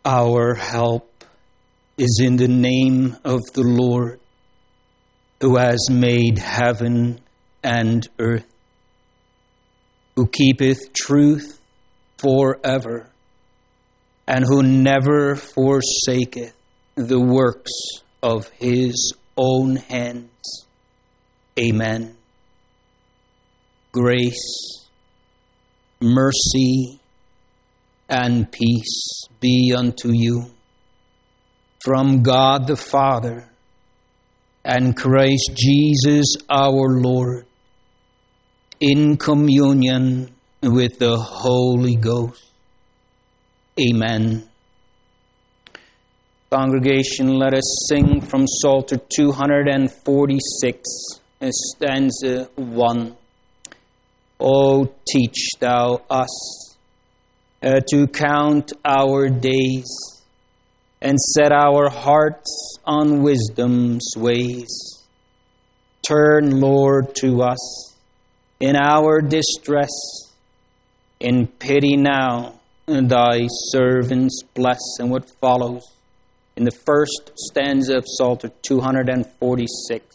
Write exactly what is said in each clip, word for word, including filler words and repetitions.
Our help is in the name of the Lord, who has made heaven and earth, who keepeth truth forever, and who never forsaketh the works of his own hands. Amen. Grace, mercy, and peace be unto you from God the Father and Christ Jesus our Lord, in communion with the Holy Ghost. Amen. Congregation, let us sing from Psalter two forty-six, stanza one. O teach thou us uh, to count our days, and set our hearts on wisdom's ways. Turn, Lord, to us in our distress. In pity now, thy servants bless. And what follows in the first stanza of Psalter two forty-six.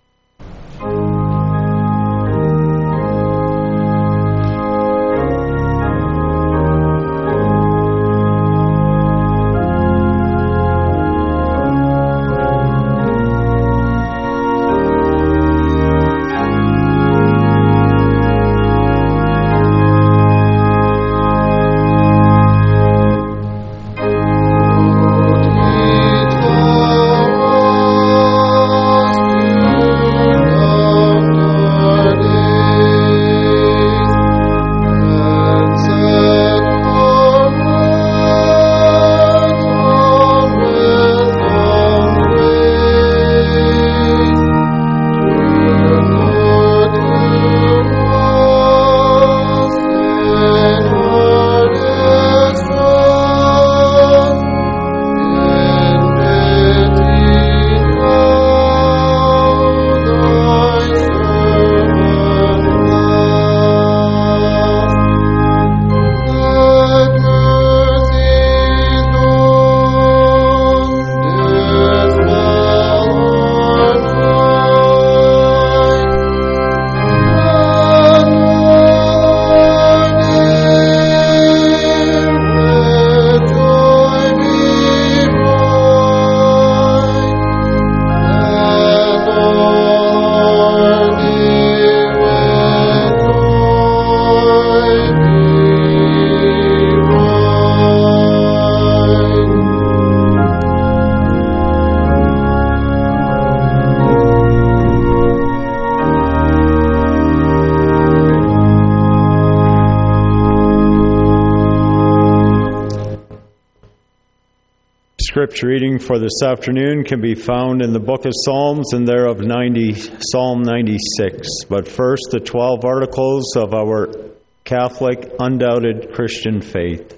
Scripture reading for this afternoon can be found in the book of Psalms, and thereof ninety, Psalm ninety-six. But first, the twelve articles of our Catholic, undoubted Christian faith.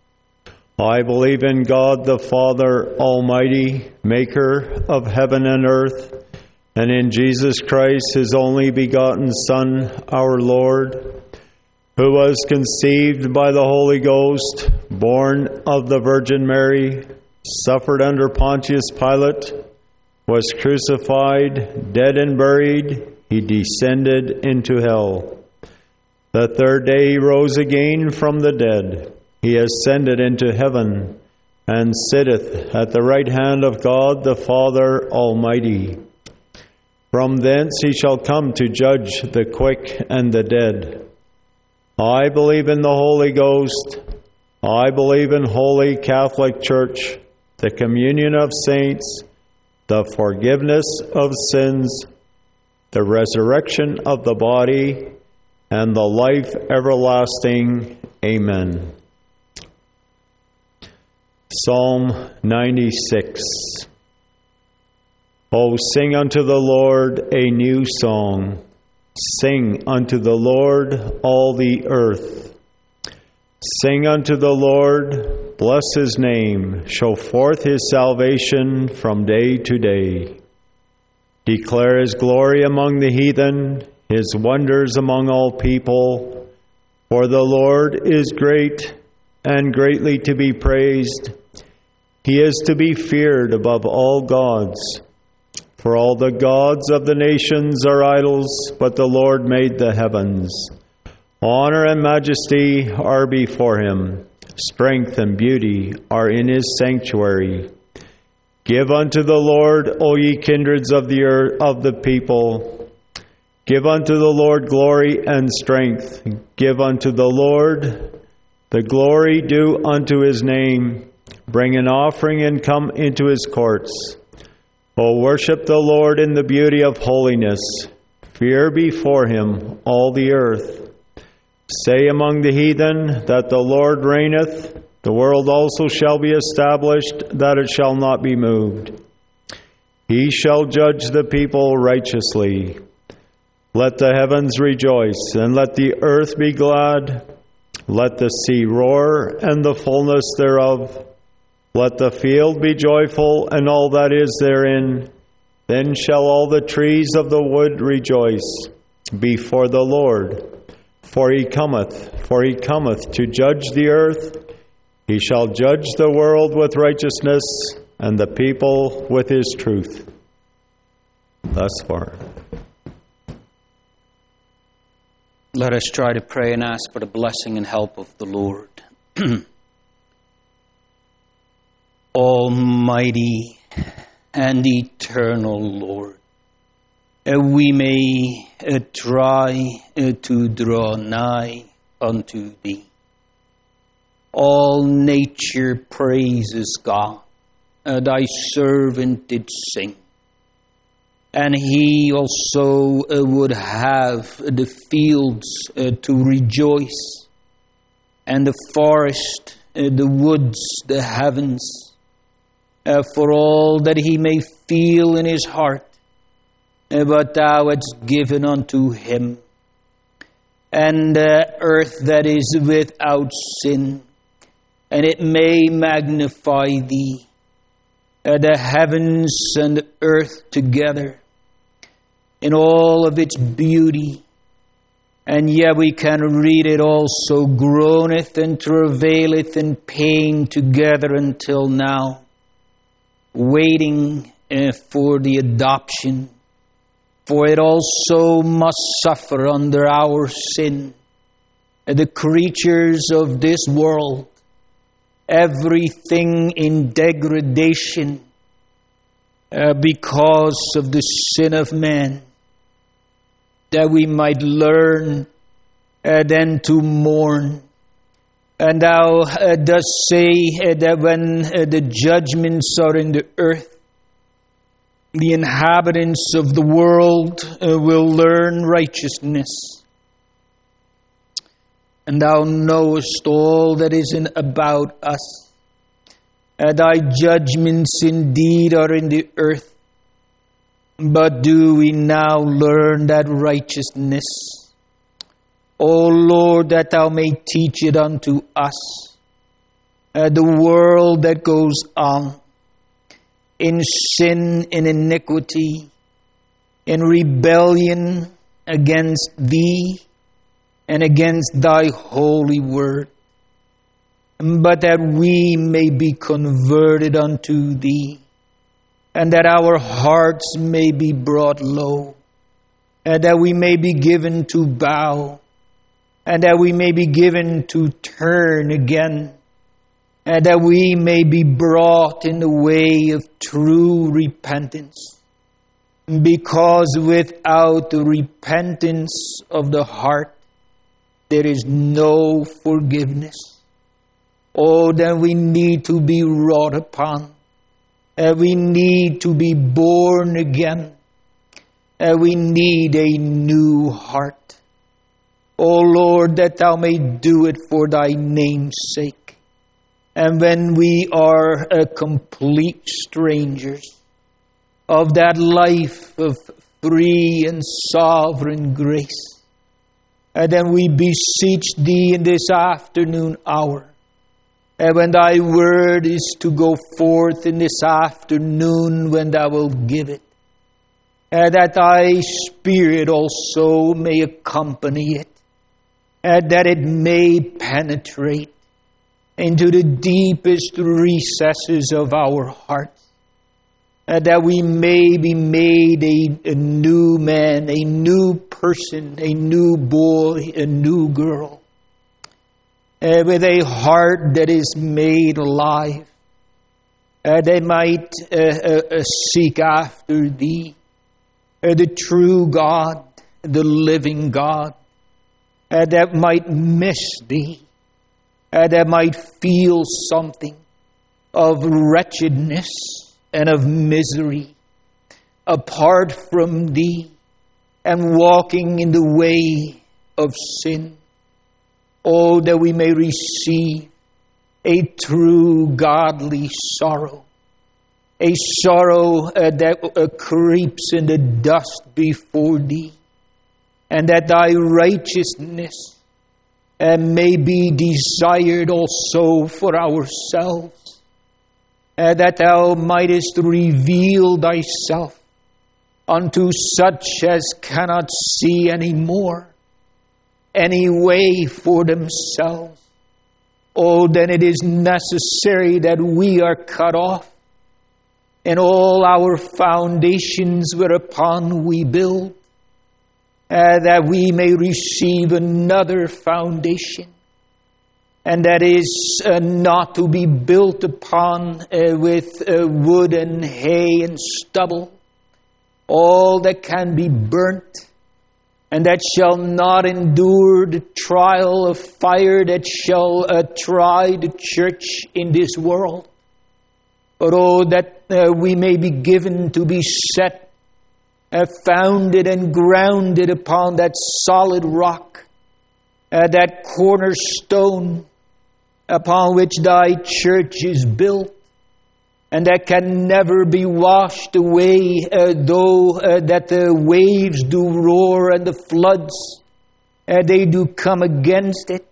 I believe in God the Father Almighty, maker of heaven and earth, and in Jesus Christ, his only begotten Son, our Lord, who was conceived by the Holy Ghost, born of the Virgin Mary, suffered under Pontius Pilate, was crucified, dead and buried, he descended into hell. The third day he rose again from the dead. He ascended into heaven, and sitteth at the right hand of God the Father Almighty. From thence he shall come to judge the quick and the dead. I believe in the Holy Ghost. I believe in Holy Catholic Church, the communion of saints, the forgiveness of sins, the resurrection of the body, and the life everlasting. Amen. Psalm ninety-six. O sing unto the Lord a new song. Sing unto the Lord all the earth. Sing unto the Lord, bless his name, show forth his salvation from day to day. Declare his glory among the heathen, his wonders among all people. For the Lord is great and greatly to be praised. He is to be feared above all gods. For all the gods of the nations are idols, but the Lord made the heavens. Honor and majesty are before him. Strength and beauty are in his sanctuary. Give unto the Lord, O ye kindreds of the earth, of the people. Give unto the Lord glory and strength. Give unto the Lord the glory due unto his name. Bring an offering and come into his courts. O worship the Lord in the beauty of holiness. Fear before him all the earth. Say among the heathen that the Lord reigneth. The world also shall be established, that it shall not be moved. He shall judge the people righteously. Let the heavens rejoice, and let the earth be glad. Let the sea roar, and the fullness thereof. Let the field be joyful, and all that is therein. Then shall all the trees of the wood rejoice before the Lord. For he cometh, for he cometh to judge the earth. He shall judge the world with righteousness, and the people with his truth. Thus far. Let us try to pray and ask for the blessing and help of the Lord. Almighty and eternal Lord, we may try to draw nigh unto thee. All nature praises God. Thy servant did sing. And he also would have the fields to rejoice, and the forest, the woods, the heavens, for all that he may feel in his heart. But thou hast given unto him, and the earth that is without sin, and it may magnify thee, uh, the heavens and the earth together, in all of its beauty. And yet we can read it also, groaneth and travaileth in pain together until now, waiting uh, for the adoption. For it also must suffer under our sin. Uh, the creatures of this world, everything in degradation uh, because of the sin of man, that we might learn uh, then to mourn. And thou uh, dost say uh, that when uh, the judgments are in the earth, the inhabitants of the world uh, will learn righteousness. And thou knowest all that is in about us. Uh, thy judgments indeed are in the earth. But do we now learn that righteousness? O Lord, that thou may teach it unto us. Uh, the world that goes on in sin, in iniquity, in rebellion against thee, and against thy holy word, but that we may be converted unto thee, and that our hearts may be brought low, and that we may be given to bow, and that we may be given to turn again, and that we may be brought in the way of true repentance. Because without the repentance of the heart, there is no forgiveness. Oh, then we need to be wrought upon. And we need to be born again. And we need a new heart. O Lord, that thou may do it for thy name's sake. And when we are a complete strangers of that life of free and sovereign grace, and then we beseech thee in this afternoon hour, and when thy word is to go forth in this afternoon, when thou wilt give it, and that thy Spirit also may accompany it, and that it may penetrate, into the deepest recesses of our hearts, uh, that we may be made a, a new man, a new person, a new boy, a new girl, uh, with a heart that is made alive. Uh, they might uh, uh, seek after Thee, uh, the true God, the living God, uh, that might miss Thee, uh, that might feel something of wretchedness and of misery apart from Thee and walking in the way of sin. Oh, that we may receive a true godly sorrow, a sorrow uh, that uh, creeps in the dust before Thee, and that Thy righteousness uh, may be desired also for ourselves, uh, that Thou mightest reveal Thyself unto such as cannot see any more, any way for themselves. Oh, then it is necessary that we are cut off, and all our foundations whereupon we build, uh, that we may receive another foundation, and that is uh, not to be built upon uh, with uh, wood and hay and stubble, all that can be burnt, and that shall not endure the trial of fire that shall uh, try the church in this world. But oh, that uh, we may be given to be set, uh, founded and grounded upon that solid rock, uh, that cornerstone upon which Thy church is built, and that can never be washed away, uh, though uh, that the waves do roar and the floods, uh, they do come against it.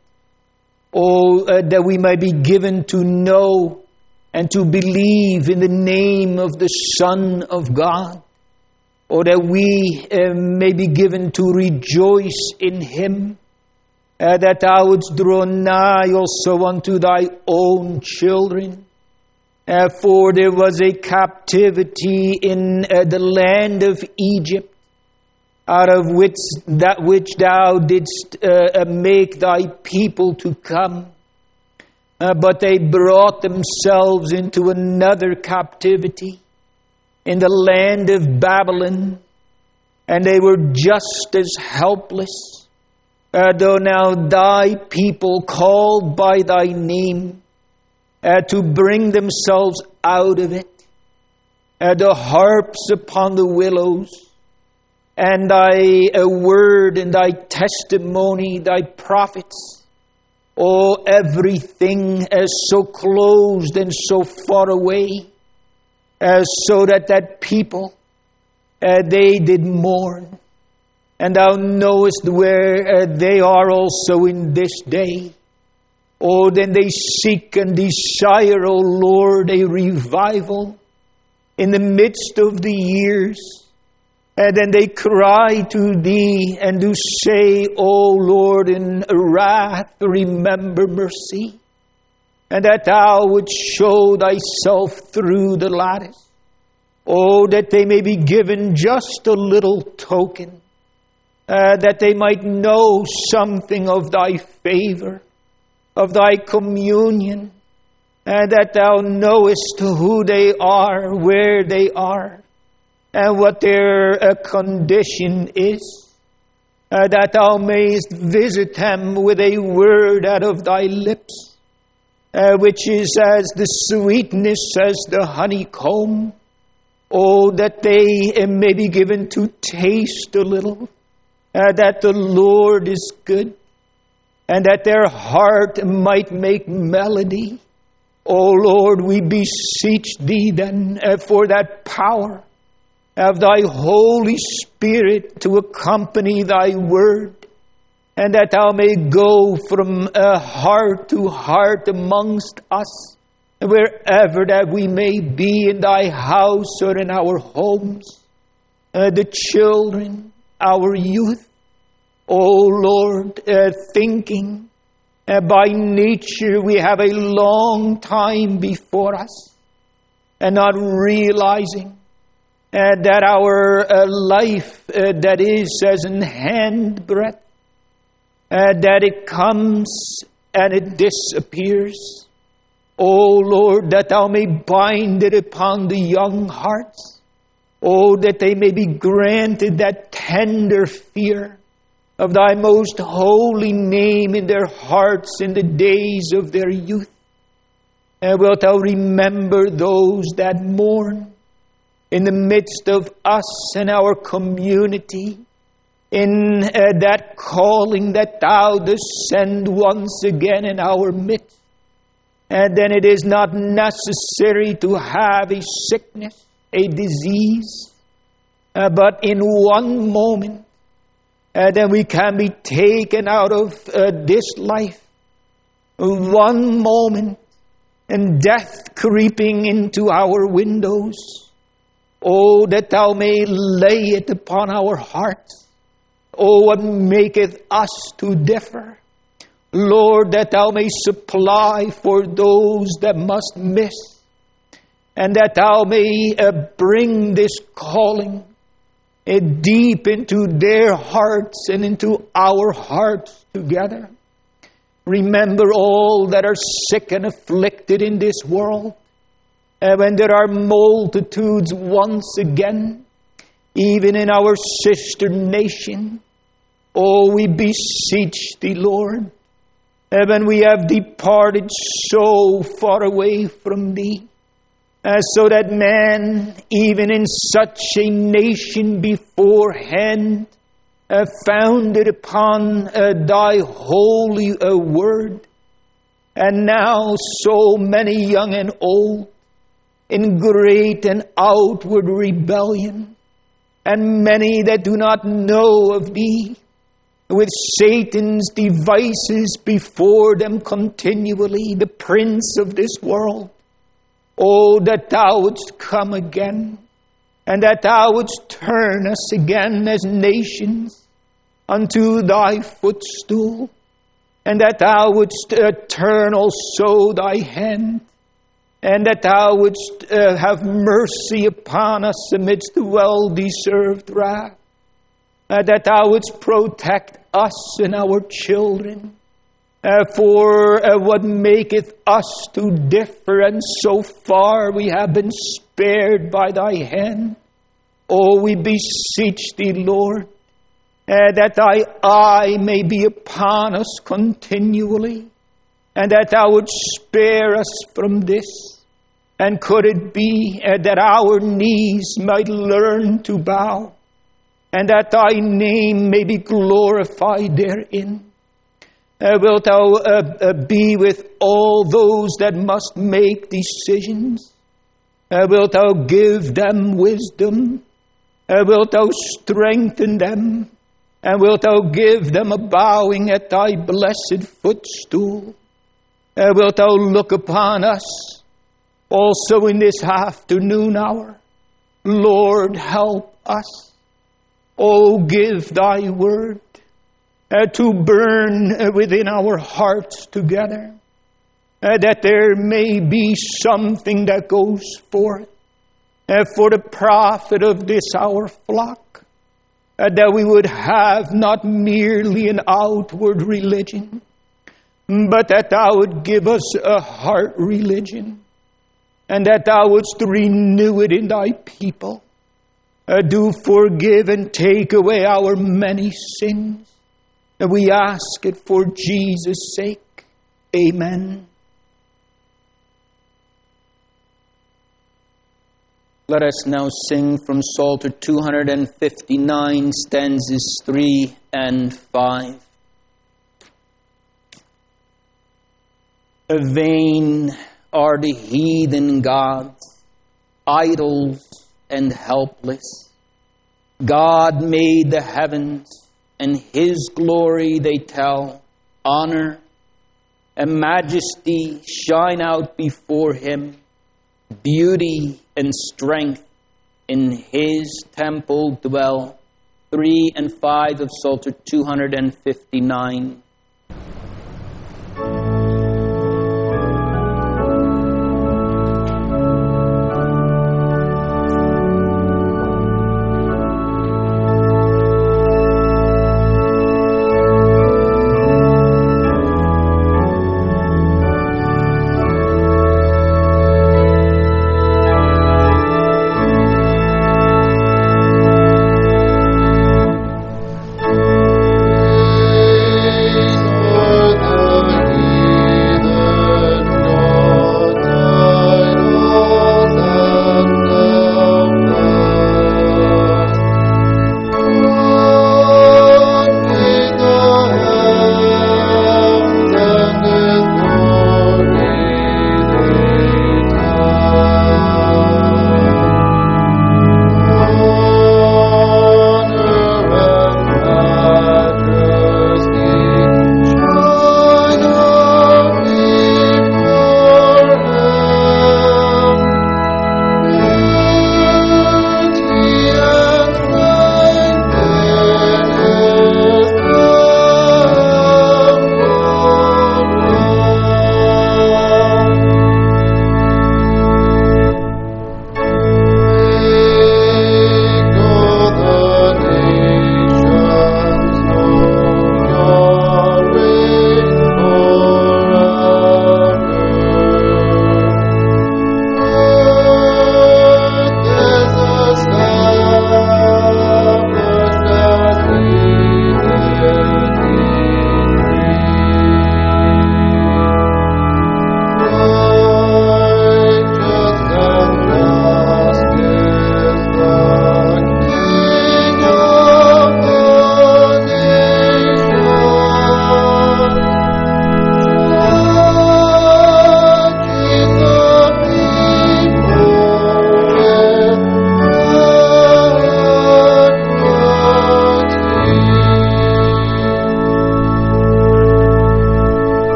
Oh, uh, that we might be given to know and to believe in the name of the Son of God. Or that we uh, may be given to rejoice in Him, uh, that Thou wouldst draw nigh also unto Thy own children. Uh, for there was a captivity in uh, the land of Egypt, out of which that which Thou didst uh, make Thy people to come. Uh, but they brought themselves into another captivity in the land of Babylon, and they were just as helpless, uh, though now Thy people called by Thy name, Uh, to bring themselves out of it, uh, the harps upon the willows, and Thy uh, word and Thy testimony, Thy prophets, oh, everything is so closed and so far away, uh, so that that people, uh, they did mourn, and Thou knowest where uh, they are also in this day. Oh, then they seek and desire, O Lord, a revival in the midst of the years. And then they cry to Thee and do say, O Lord, in wrath remember mercy, and that Thou would show Thyself through the lattice. Oh, that they may be given just a little token, uh, that they might know something of Thy favor, of Thy communion, and that Thou knowest who they are, where they are, and what their uh, condition is, uh, that Thou mayest visit them with a word out of Thy lips, uh, which is as the sweetness as the honeycomb. Oh, that they uh, may be given to taste a little, uh, that the Lord is good, and that their heart might make melody. O Lord, we beseech Thee then uh, for that power of Thy Holy Spirit to accompany Thy word, and that Thou may go from uh, heart to heart amongst us, wherever that we may be, in Thy house or in our homes, uh, the children, our youth. O Lord, uh, thinking Uh, by nature, we have a long time before us, and not realizing uh, that our uh, life uh, that is as an handbreadth, uh, that it comes and it disappears. O Lord, that thou may bind it upon the young hearts. Oh, that they may be granted that tender fear of thy most holy name in their hearts in the days of their youth. And wilt thou remember those that mourn in the midst of us and our community, in uh, that calling that thou dost send once again in our midst? And then it is not necessary to have a sickness, a disease, uh, but in one moment, uh, then we can be taken out of uh, this life. One moment, and death creeping into our windows. Oh, that thou may lay it upon our hearts. Oh, what maketh us to differ. Lord, that thou may supply for those that must miss, and that thou may uh, bring this calling uh, deep into their hearts and into our hearts together. Remember all that are sick and afflicted in this world, and when there are multitudes once again, even in our sister nation. Oh, we beseech thee, Lord, and when we have departed so far away from thee, uh, so that man, even in such a nation beforehand, uh, founded upon uh, thy holy uh, word, and now so many young and old, in great and outward rebellion, and many that do not know of thee, with Satan's devices before them continually, the prince of this world. Oh, that thou wouldst come again, and that thou wouldst turn us again as nations unto thy footstool, and that thou wouldst uh, turn also thy hand, and that thou wouldst uh, have mercy upon us amidst the well-deserved wrath, uh, that thou wouldst protect us and our children, uh, for uh, what maketh us to differ, and so far we have been spared by thy hand. Oh, we beseech thee, Lord, uh, that thy eye may be upon us continually, and that thou wouldst spare us from this. And could it be uh, that our knees might learn to bow, and that thy name may be glorified therein? Uh, wilt thou uh, uh, be with all those that must make decisions? Uh, wilt thou give them wisdom? Uh, wilt thou strengthen them? And wilt thou give them a bowing at thy blessed footstool? Uh, wilt thou look upon us also in this afternoon hour? Lord, help us. Oh, give thy word uh, to burn uh, within our hearts together, uh, that there may be something that goes forth uh, for the profit of this our flock, uh, that we would have not merely an outward religion, but that thou would give us a heart religion, and that thou wouldst renew it in thy people. Uh, do forgive and take away our many sins. And we ask it for Jesus' sake. Amen. Let us now sing from Psalter two fifty-nine, stanzas three and five. Vain are the heathen gods, idols and helpless. God made the heavens, and his glory they tell. Honor and majesty shine out before him. Beauty and strength in his temple dwell. Three and five of Psalter two fifty-nine.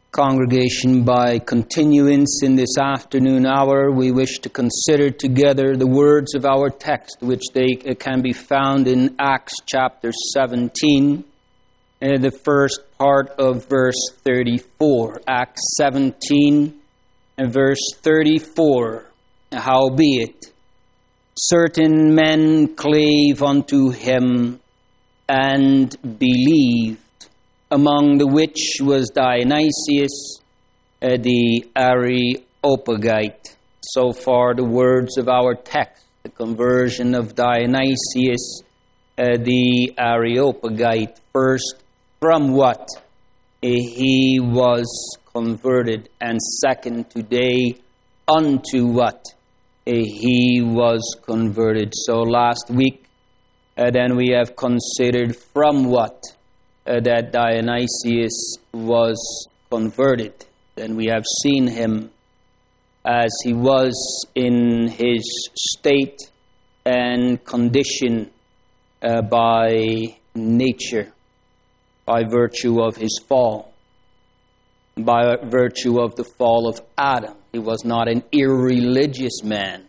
Congregation, by continuance in this afternoon hour, we wish to consider together the words of our text, which they can be found in Acts chapter seventeen, uh, the first part of verse thirty-four. Acts seventeen, and verse thirty-four. Howbeit, certain men clave unto him and believed, among the which was Dionysius uh, the Areopagite. So far the words of our text, the conversion of Dionysius uh, the Areopagite. First, from what uh, he was converted, and second, today, unto what uh, he was converted. So last week, uh, then we have considered from what Uh, that Dionysius was converted. Then we have seen him as he was in his state and condition uh, by nature, by virtue of his fall, by virtue of the fall of Adam. He was not an irreligious man.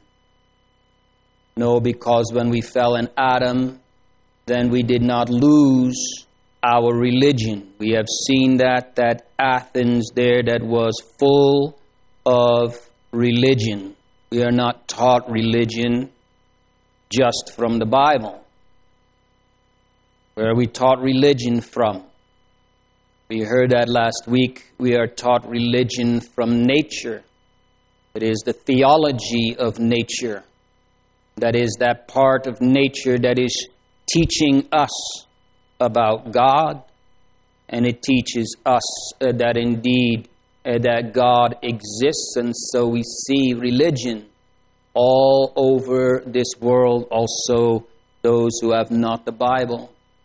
No, because when we fell in Adam, then we did not lose our religion. We have seen that, that Athens there that was full of religion. We are not taught religion just from the Bible. Where are we taught religion from? We heard that last week. We are taught religion from nature. It is the theology of nature. That is that part of nature that is teaching us about God, and it teaches us uh, that indeed uh, that God exists, and so we see religion all over this world, also those who have not the Bible.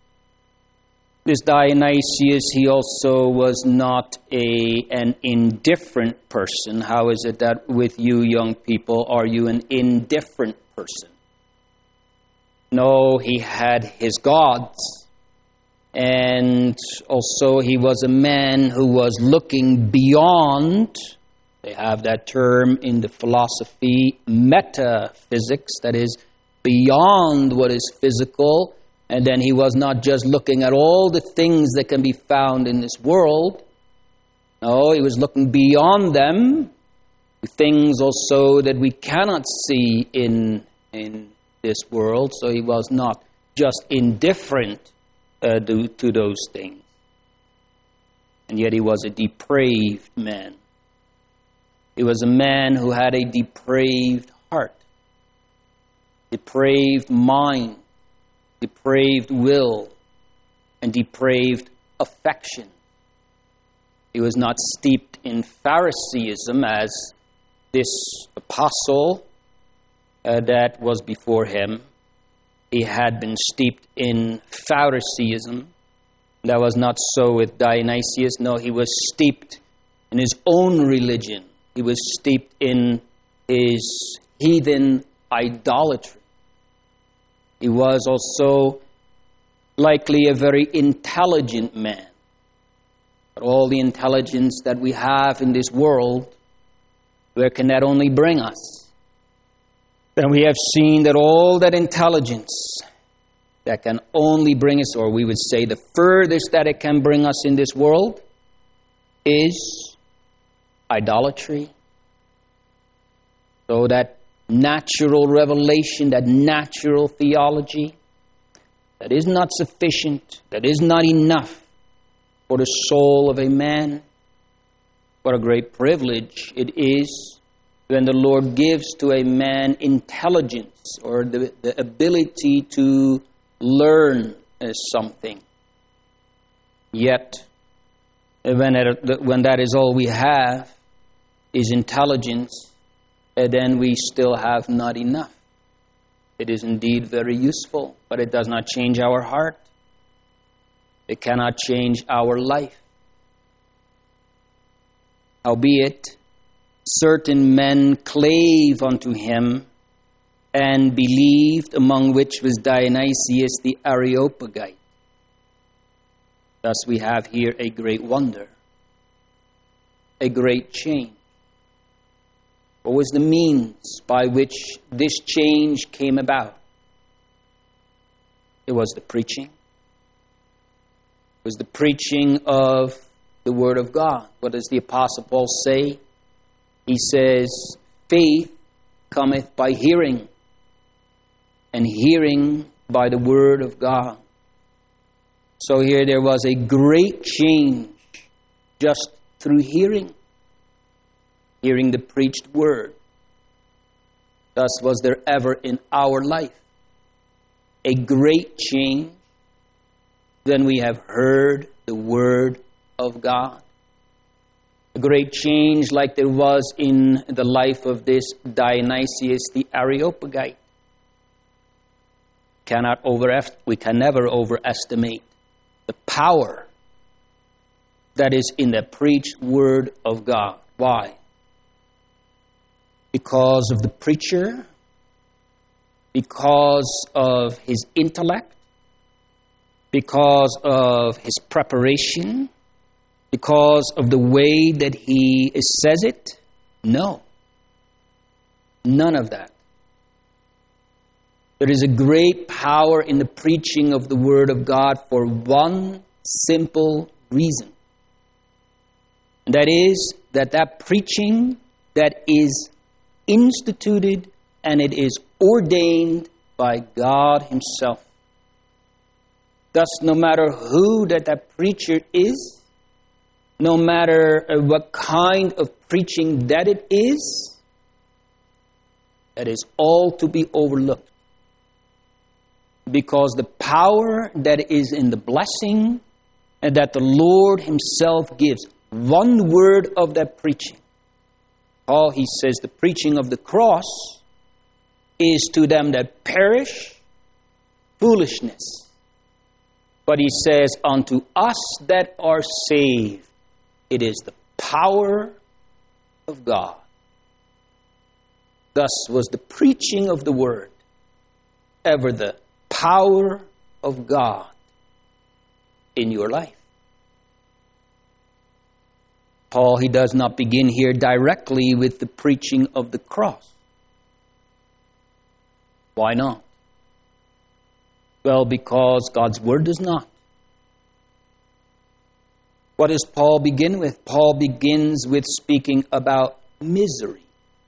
This Dionysius, he also was not a an indifferent person. How is it that with you young people, are you an indifferent person? No, he had his gods. And also he was a man who was looking beyond, they have that term in the philosophy, metaphysics, that is beyond what is physical. And then he was not just looking at all the things that can be found in this world. No, he was looking beyond them, things also that we cannot see in, in this world. So he was not just indifferent Uh, do, to those things. And yet he was a depraved man. He was a man who had a depraved heart, depraved mind, depraved will, and depraved affection. He was not steeped in Phariseeism as this apostle uh, that was before him. He had been steeped in Phariseeism. That was not so with Dionysius. No, he was steeped in his own religion. He was steeped in his heathen idolatry. He was also likely a very intelligent man. But all the intelligence that we have in this world, where can that only bring us? Then we have seen that all that intelligence that can only bring us, or we would say the furthest that it can bring us in this world, is idolatry. So that natural revelation, that natural theology, that is not sufficient, that is not enough for the soul of a man. What a great privilege it is when the Lord gives to a man intelligence, or the, the ability to learn uh, something. Yet, when, it, when that is all we have, is intelligence, uh, then we still have not enough. It is indeed very useful, but it does not change our heart. It cannot change our life. Howbeit, certain men clave unto him and believed, among which was Dionysius the Areopagite. Thus we have here a great wonder. a great change. What was the means by which this change came about? It was the preaching. It was the preaching of the Word of God. What does the Apostle Paul say? He says, faith cometh by hearing, and hearing by the Word of God. So here there was a great change just through hearing. Hearing the preached Word. Thus was there ever in our life a great change when we have heard the Word of God. A great change like there was in the life of this Dionysius the Areopagite. Cannot over, we can never overestimate the power that is in the preached Word of God. Why? Because of the preacher, because of his intellect, because of his preparation, because of the way that he says it? No. None of that. There is a great power in the preaching of the Word of God for one simple reason. And that is that that preaching that is instituted and it is ordained by God Himself. Thus, no matter who that, that preacher is, no matter what kind of preaching that it is, that is all to be overlooked. Because the power that is in the blessing and that the Lord Himself gives, one word of that preaching. Paul, he says, the preaching of the cross is to them that perish foolishness. But he says, unto us that are saved, it is the power of God. Thus was the preaching of the Word ever the power of God in your life. Paul, he does not begin here directly with the preaching of the cross. Why not? Well, because God's Word does not. What does Paul begin with? Paul begins with speaking about misery.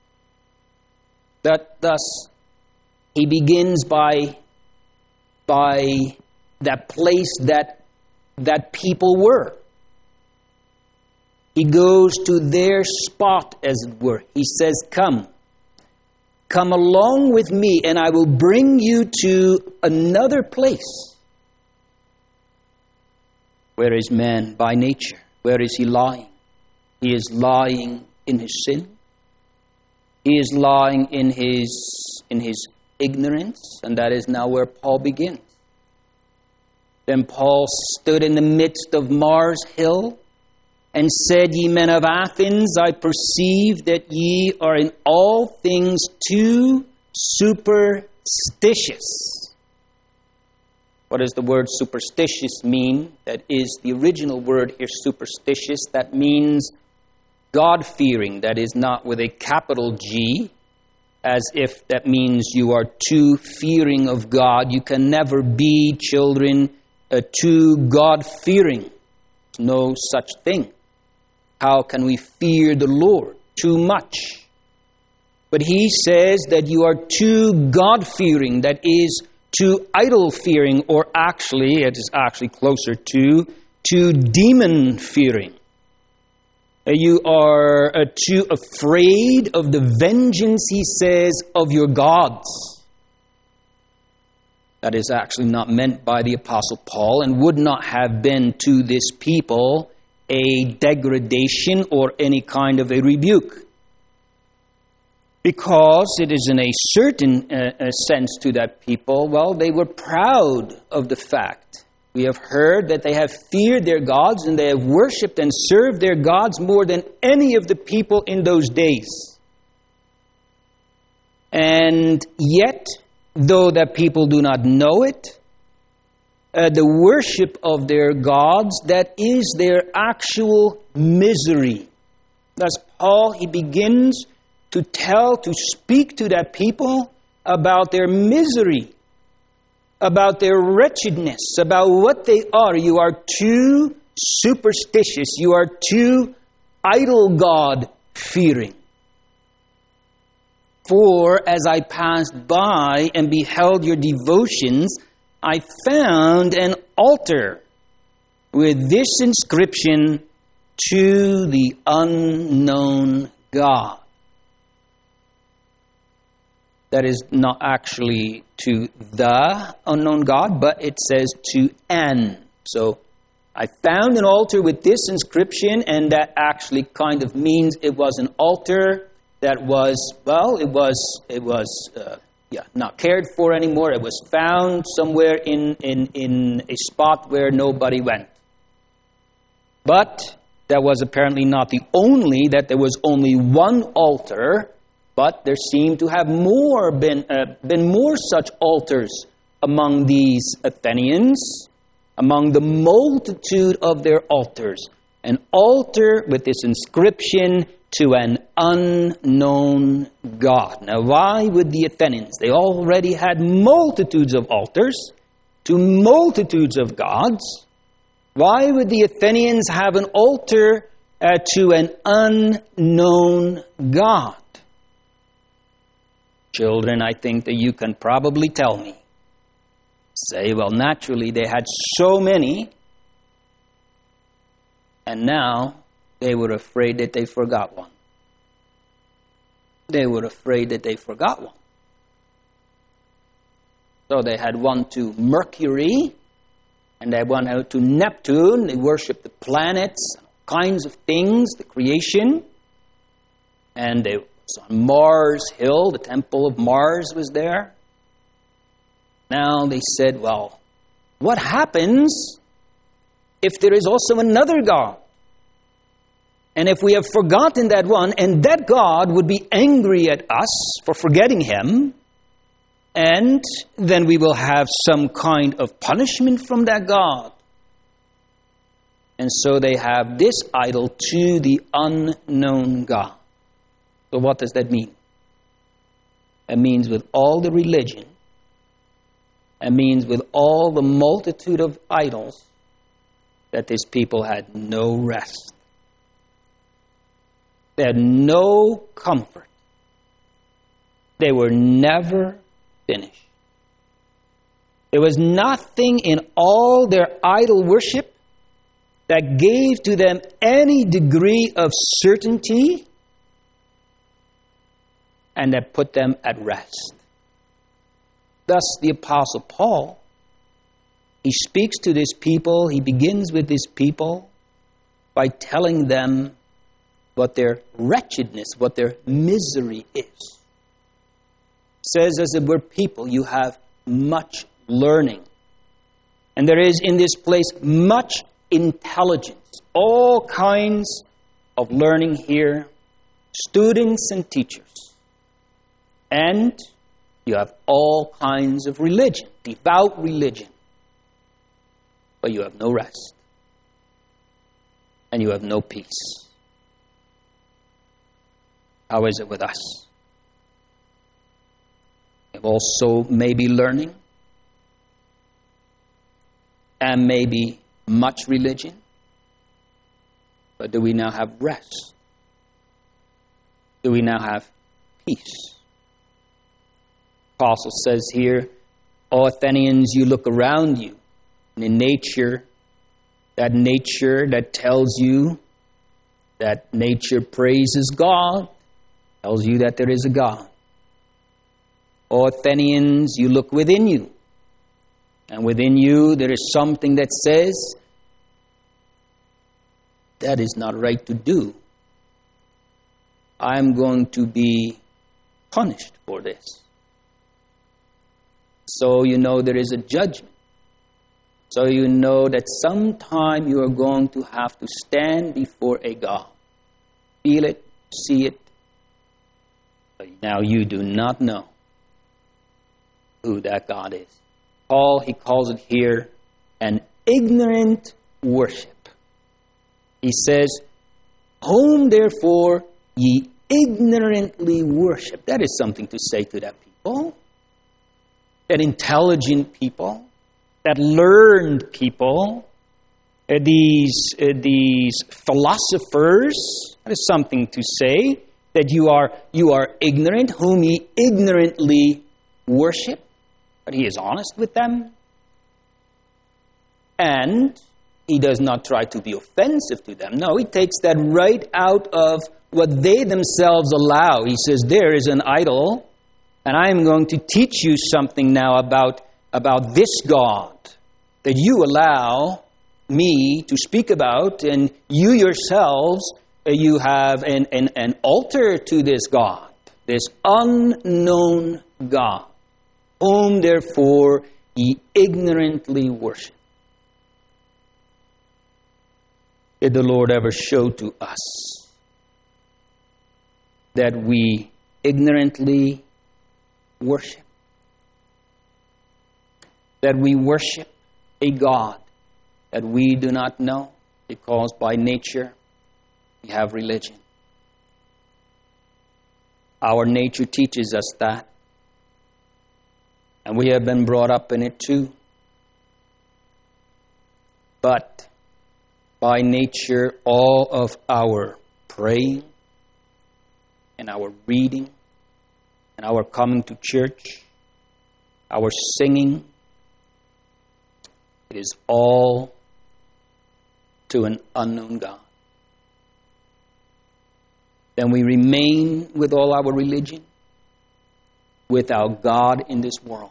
That thus, he begins by, by that place that, that people were. He goes to their spot, as it were. He says, come. Come along with me, and I will bring you to another place. Where is man by nature? Where is he lying? He is lying in his sin. He is lying in his, in his ignorance, and that is now where Paul begins. Then Paul stood in the midst of Mars Hill, and said, Ye men of Athens, I perceive that ye are in all things too superstitious. What does the word superstitious mean? That is the original word here, superstitious. That means God-fearing. That is not with a capital G, as if that means you are too fearing of God. You can never be, children, uh, too God-fearing. No such thing. How can we fear the Lord too much? But he says that you are too God-fearing, that is, too idol-fearing, or actually, it is actually closer to, too demon-fearing. You are uh, too afraid of the vengeance, he says, of your gods. That is actually not meant by the Apostle Paul, and would not have been to this people a degradation or any kind of a rebuke. Because it is in a certain uh, sense to that people, well, they were proud of the fact. We have heard that they have feared their gods and they have worshipped and served their gods more than any of the people in those days. And yet, though that people do not know it, Uh, the worship of their gods, that is their actual misery. Thus Paul, he begins to tell, to speak to that people about their misery, about their wretchedness, about what they are. You are too superstitious. You are too idol God-fearing. For as I passed by and beheld your devotions, I found an altar with this inscription, to the unknown God. That is not actually to the unknown God, but it says to an. So I found an altar with this inscription, and that actually kind of means it was an altar that was, well, it was, it was, uh, yeah, not cared for anymore. It was found somewhere in, in, in a spot where nobody went. But that was apparently not the only, that there was only one altar, but there seemed to have more been, uh, been more such altars among these Athenians, among the multitude of their altars. An altar with this inscription, to an unknown God. Now, why would the Athenians? They already had multitudes of altars to multitudes of gods. Why would the Athenians have an altar uh, to an unknown God? Children, I think that you can probably tell me. Say, well, naturally, they had so many, and now they were afraid that they forgot one. They were afraid that they forgot one. So they had one to Mercury, and they went out to Neptune. They worshipped the planets, all kinds of things, the creation. And they was on Mars Hill, the temple of Mars was there. Now they said, well, what happens if there is also another God? And if we have forgotten that one, and that God would be angry at us for forgetting him, and then we will have some kind of punishment from that God. And so they have this idol to the unknown God. So what does that mean? It means with all the religion, it means with all the multitude of idols, that this people had no rest. They had no comfort. They were never finished. There was nothing in all their idol worship that gave to them any degree of certainty and that put them at rest. Thus, the Apostle Paul, he speaks to this people, he begins with this people by telling them what their wretchedness, what their misery is. Says, as it were, people, you have much learning. And there is in this place much intelligence, all kinds of learning here, students and teachers. And you have all kinds of religion, devout religion. But you have no rest. And you have no peace. How is it with us? We have also maybe learning and maybe much religion. But do we now have rest? Do we now have peace? The Apostle says here, O Athenians, you look around you, and in nature, that nature that tells you that nature praises God, tells you that there is a God. O Athenians, you look within you. And within you there is something that says, that is not right to do. I'm going to be punished for this. So you know there is a judgment. So you know that sometime you are going to have to stand before a God. Feel it, see it. But now you do not know who that God is. Paul, he calls it here an ignorant worship. He says, Whom therefore ye ignorantly worship. That is something to say to that people. That intelligent people. That learned people. Uh, these, uh, these philosophers. That is something to say. That you are, you are ignorant, whom ye ignorantly worship. But he is honest with them. And he does not try to be offensive to them. No, he takes that right out of what they themselves allow. He says, there is an idol, and I am going to teach you something now about, about this God that you allow me to speak about, and you yourselves, uh, you have an, an, an altar to this God, this unknown God, whom therefore ye ignorantly worship. Did the Lord ever show to us that we ignorantly worship? That we worship a God that we do not know because by nature we have religion. Our nature teaches us that. And we have been brought up in it too. But by nature, all of our praying and our reading and our coming to church, our singing, it is all to an unknown God. Then we remain with all our religion without God in this world.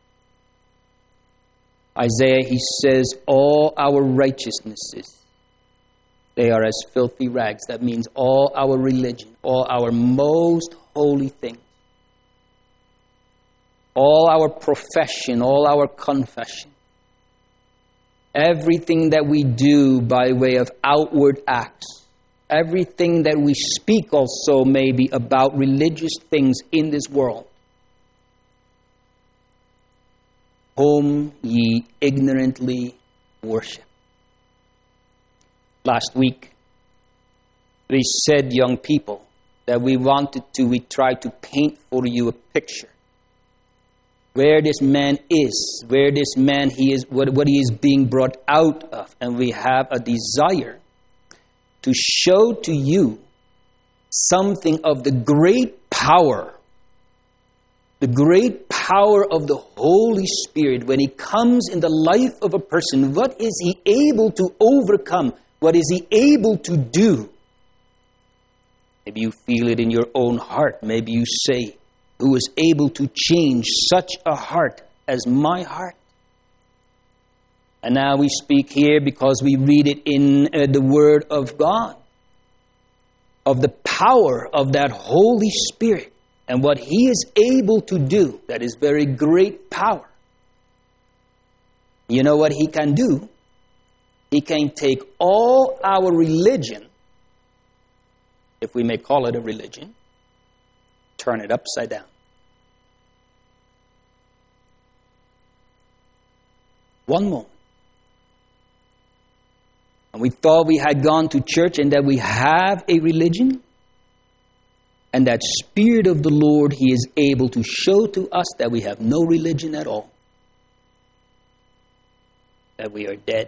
Isaiah, he says, all our righteousnesses, they are as filthy rags. That means all our religion, all our most holy things, all our profession, all our confession, everything that we do by way of outward acts, everything that we speak also maybe about religious things in this world, whom ye ignorantly worship. Last week, we said, young people, that we wanted to, we tried to paint for you a picture. Where this man is, where this man he is, what, what he is being brought out of. And we have a desire to show to you something of the great power, the great power of the Holy Spirit when he comes in the life of a person. What is he able to overcome? What is he able to do? Maybe you feel it in your own heart. Maybe you say, who is able to change such a heart as my heart? And now we speak here because we read it in uh, the Word of God, of the power of that Holy Spirit and what he is able to do. That is very great power. You know what he can do? He can take all our religion, if we may call it a religion, turn it upside down. One moment. And we thought we had gone to church and that we have a religion. And that Spirit of the Lord, he is able to show to us that we have no religion at all. That we are dead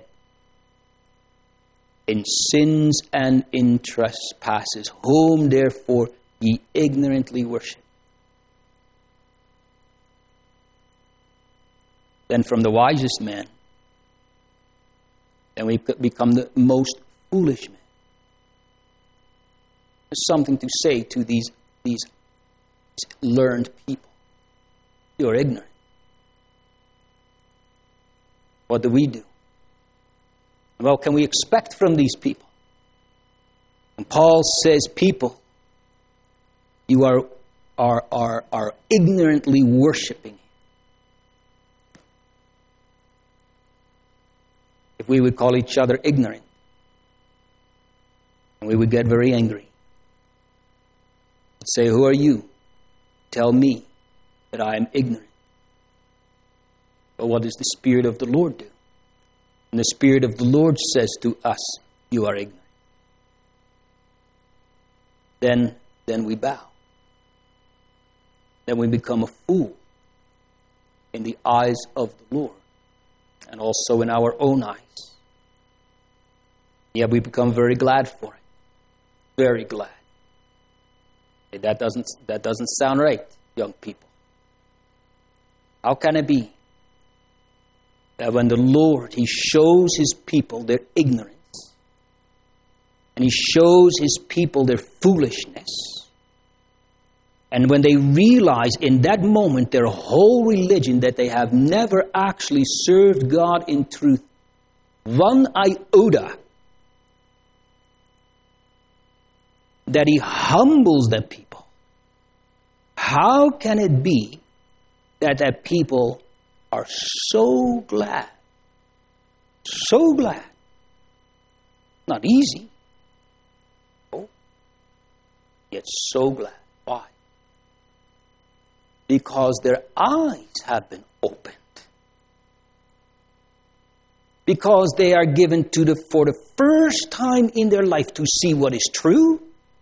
in sins and in trespasses, whom therefore ye ignorantly worship. Then from the wisest man, then we become the most foolish man. There's something to say to these, these learned people. You're ignorant. What do we do? Well, can we expect from these people? And Paul says, people, you are, are, are, are ignorantly worshiping. If we would call each other ignorant, and we would get very angry. Say, who are you? Tell me that I am ignorant. But what does the Spirit of the Lord do? And the Spirit of the Lord says to us, you are ignorant. then, then we bow. Then we become a fool in the eyes of the Lord and also in our own eyes. Yet we become very glad for it. Very glad. Hey, that doesn't, that doesn't sound right, young people. How can it be that when the Lord, He shows His people their ignorance, and He shows His people their foolishness, and when they realize in that moment their whole religion that they have never actually served God in truth, one iota, that He humbles the people, how can it be that the people are so glad, so glad? Not easy, oh, yet so glad. Why? Because their eyes have been opened. Because they are given to the for the first time in their life to see what is true,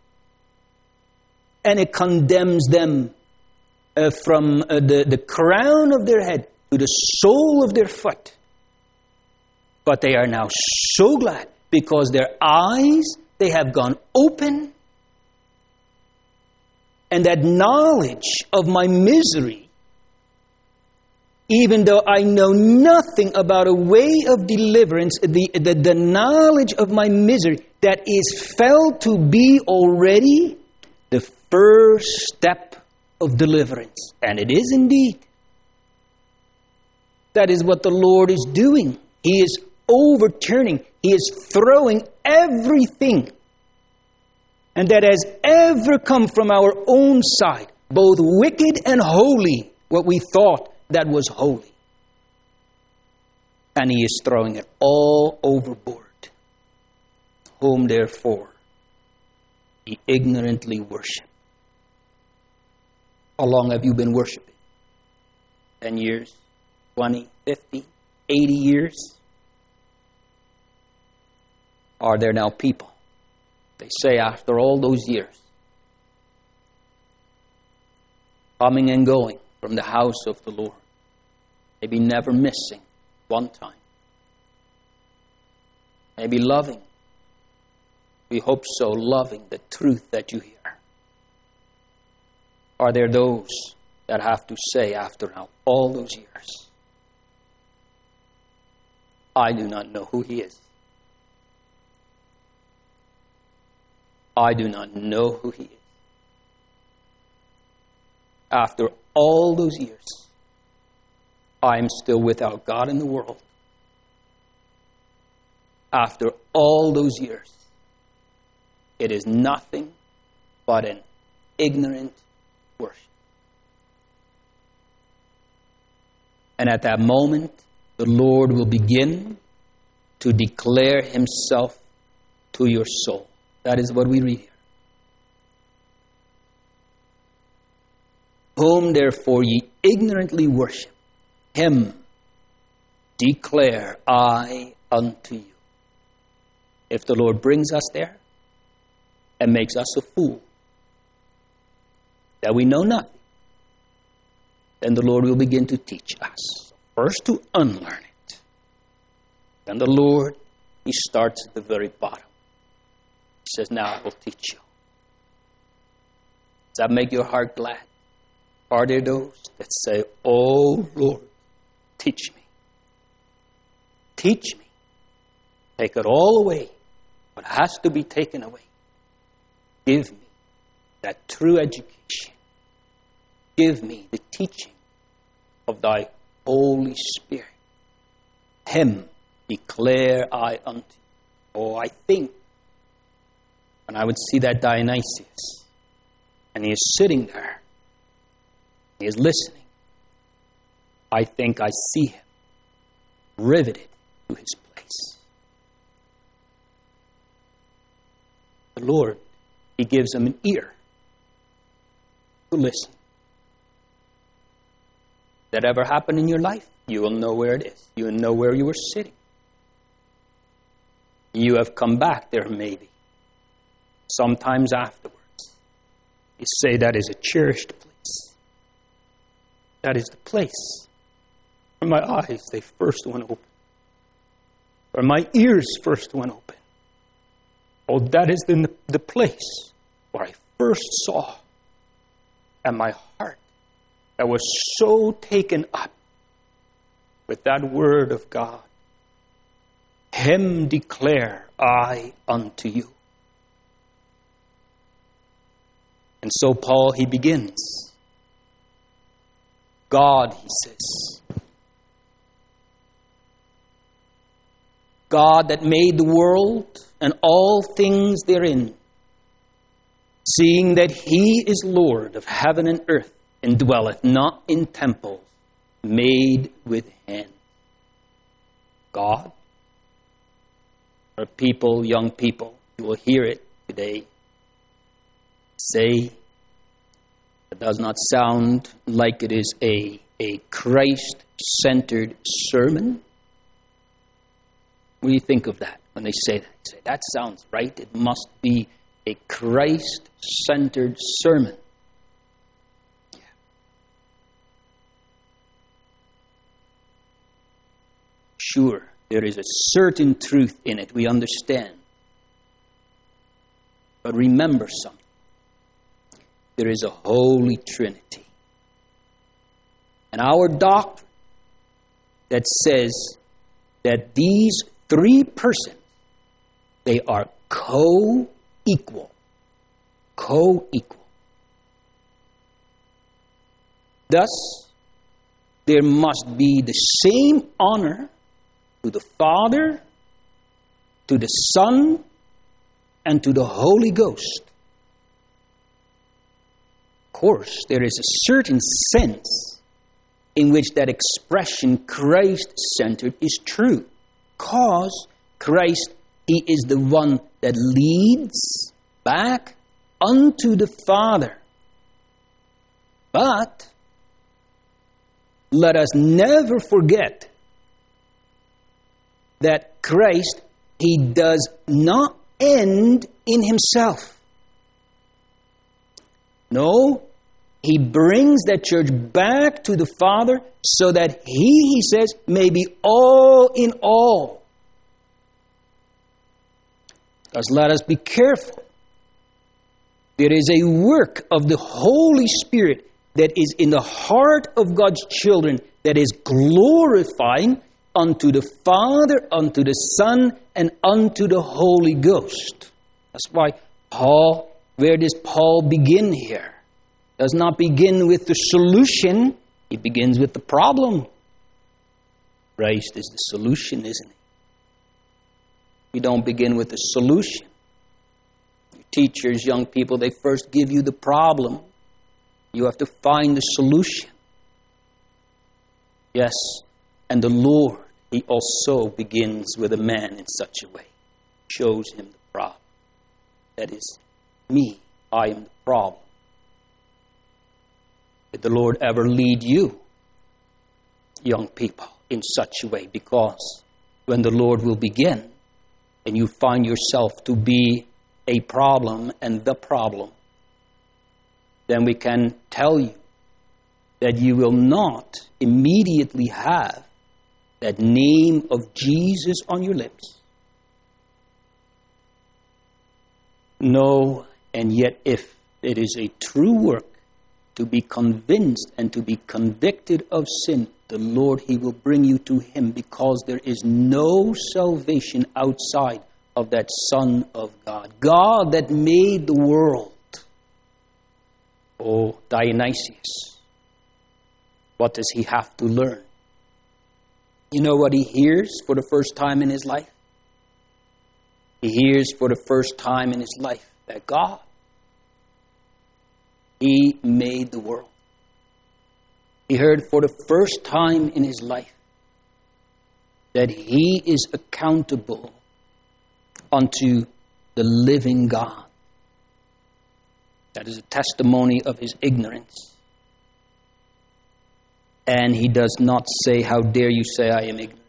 and it condemns them uh, from uh, the, the crown of their head to the sole of their foot. But they are now so glad because their eyes, they have gone open, and that knowledge of my misery, even though I know nothing about a way of deliverance, the, the, the knowledge of my misery that is felt to be already the first step of deliverance. And it is indeed. That is what the Lord is doing. He is overturning. He is throwing everything and that has ever come from our own side, both wicked and holy, what we thought that was holy. And He is throwing it all overboard. Whom therefore He ignorantly worship. How long have you been worshiping? Ten years? Twenty? Fifty? Eighty years? Are there now people, they say after all those years, coming and going from the house of the Lord, maybe never missing one time, maybe loving, we hope so, loving the truth that you hear? Are there those that have to say after now all those years, I do not know who He is. I do not know who He is. After all those years, I am still without God in the world. After all those years, it is nothing but an ignorant worship. And at that moment, the Lord will begin to declare Himself to your soul. That is what we read here. Whom therefore ye ignorantly worship, Him declare I unto you. If the Lord brings us there and makes us a fool, that we know nothing, then the Lord will begin to teach us. First to unlearn it. Then the Lord, He starts at the very bottom. He says, now I will teach you. Does that make your heart glad? Are there those that say, oh Lord, teach me. Teach me. Take it all away. What has to be taken away. Give me that true education. Give me the teaching of Thy Holy Spirit. Him declare I unto you. Oh, I think when I would see that Dionysius, and he is sitting there, he is listening, I think I see him riveted to his place. The Lord, He gives him an ear to listen. That ever happened in your life? You will know where it is. You will know where you were sitting. You have come back there maybe, sometimes afterwards. You say that is a cherished place. That is the place where my eyes, they first went open. Where my ears first went open. Oh, that is the, the place where I first saw. And my heart that was so taken up with that word of God. Him declare I unto you. And so Paul, he begins. God, he says. God that made the world and all things therein, seeing that he is Lord of heaven and earth, and dwelleth not in temples made with hands. God, or people, young people, you will hear it today, say, it does not sound like it is a, a Christ-centered sermon. What do you think of that when they say that? You say, that sounds right. It must be a Christ-centered sermon. Yeah. Sure, there is a certain truth in it. We understand. But remember something. There is a Holy Trinity. And our doctrine that says that these three persons, they are co-equal. Co-equal. Thus, there must be the same honor to the Father, to the Son, and to the Holy Ghost. Of course, there is a certain sense in which that expression Christ-centered is true. Because Christ, he is the one that leads back unto the Father. But let us never forget that Christ, he does not end in himself. No, he brings that church back to the Father so that he, he says, may be all in all. Thus, let us be careful. There is a work of the Holy Spirit that is in the heart of God's children that is glorifying unto the Father, unto the Son, and unto the Holy Ghost. That's why Paul, where does Paul begin here? Does not begin with the solution. He begins with the problem. Christ is the solution, isn't he? We don't begin with the solution. Your teachers, young people, they first give you the problem. You have to find the solution. Yes, and the Lord, he also begins with a man in such a way. Shows him the problem. That is, me, I am the problem. Did the Lord ever lead you, young people, in such a way? Because when the Lord will begin, and you find yourself to be a problem and the problem, then we can tell you that you will not immediately have that name of Jesus on your lips. No, and yet if it is a true work to be convinced and to be convicted of sin, the Lord, he will bring you to him, because there is no salvation outside of that Son of God. God that made the world. Oh, Dionysius, what does he have to learn? You know what he hears for the first time in his life? He hears for the first time in his life that God, he made the world. He heard for the first time in his life that he is accountable unto the living God. That is a testimony of his ignorance. And he does not say, how dare you say I am ignorant.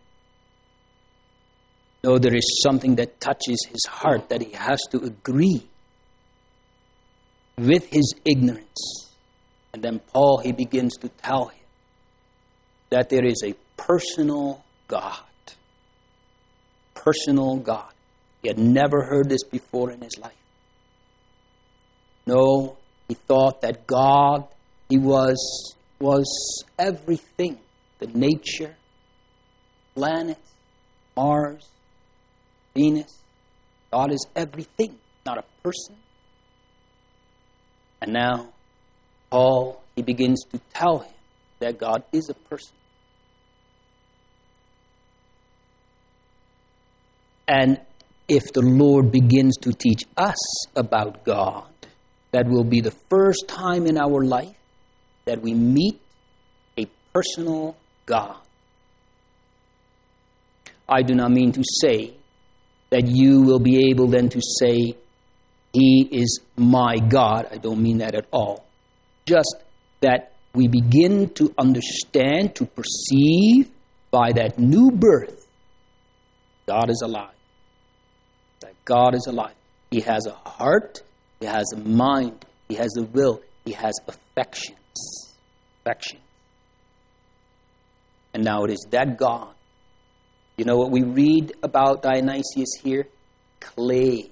No, there is something that touches his heart that he has to agree with his ignorance. And then Paul, he begins to tell him that there is a personal God. Personal God. He had never heard this before in his life. No, he thought that God, he was, was everything. The nature, planets, Mars, Venus. God is everything, not a person. And now, Paul, he begins to tell him that God is a person. And if the Lord begins to teach us about God, that will be the first time in our life that we meet a personal God. I do not mean to say that you will be able then to say, He is my God. I don't mean that at all. Just that we begin to understand, to perceive by that new birth, God is alive. That God is alive. He has a heart. He has a mind. He has a will. He has affections. Affections. And now it is that God. You know what we read about Dionysius here? Clave.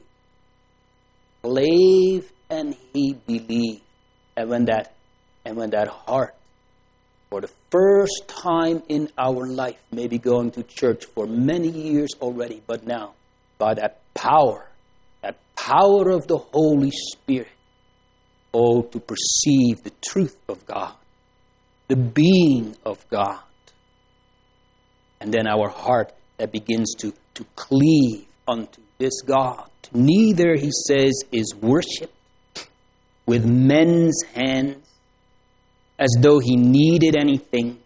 Clave and he believed. And when that, and when that heart, for the first time in our life, maybe going to church for many years already, but now, by that power, that power of the Holy Spirit, oh, to perceive the truth of God, the being of God. And then our heart that begins to, to cleave unto this God. Neither, he says, is worshipped with men's hands as though he needed anything,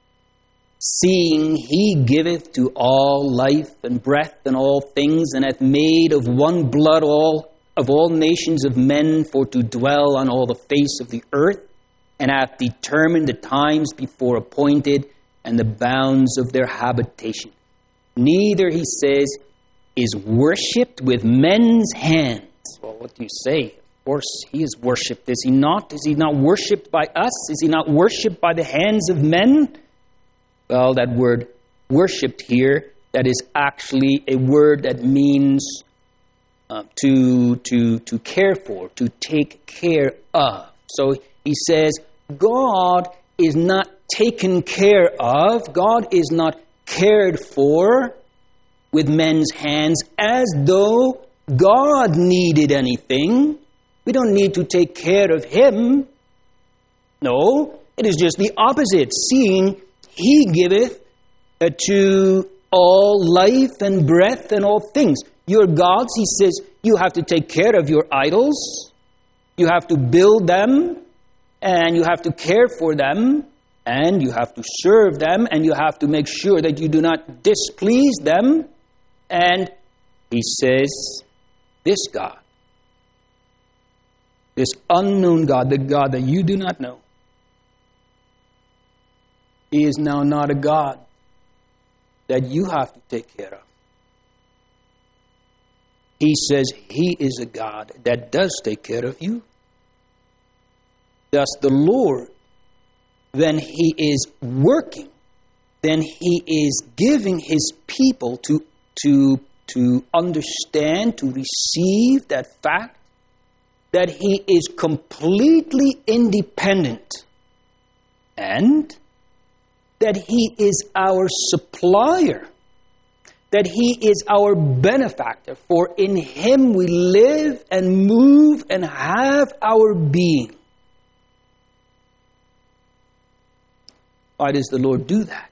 seeing he giveth to all life and breath and all things, and hath made of one blood all of all nations of men for to dwell on all the face of the earth, and hath determined the times before appointed and the bounds of their habitation. Neither, he says, is worshipped with men's hands. Well, what do you say? Of course, he is worshipped. Is he not? Is he not worshipped by us? Is he not worshipped by the hands of men? Well, that word worshipped here, that is actually a word that means uh, to, to, to care for, to take care of. So he says, God is not taken care of. God is not cared for with men's hands as though God needed anything. We don't need to take care of him. No, it is just the opposite. Seeing he giveth uh, to all life and breath and all things. Your gods, he says, you have to take care of your idols. You have to build them, and you have to care for them, and you have to serve them, and you have to make sure that you do not displease them. And he says, this God, this unknown God, the God that you do not know, he is now not a God that you have to take care of. He says he is a God that does take care of you. Thus the Lord, when he is working, then he is giving his people to, to, to understand, to receive that fact that he is completely independent and that he is our supplier, that he is our benefactor, for in him we live and move and have our being. Why does the Lord do that?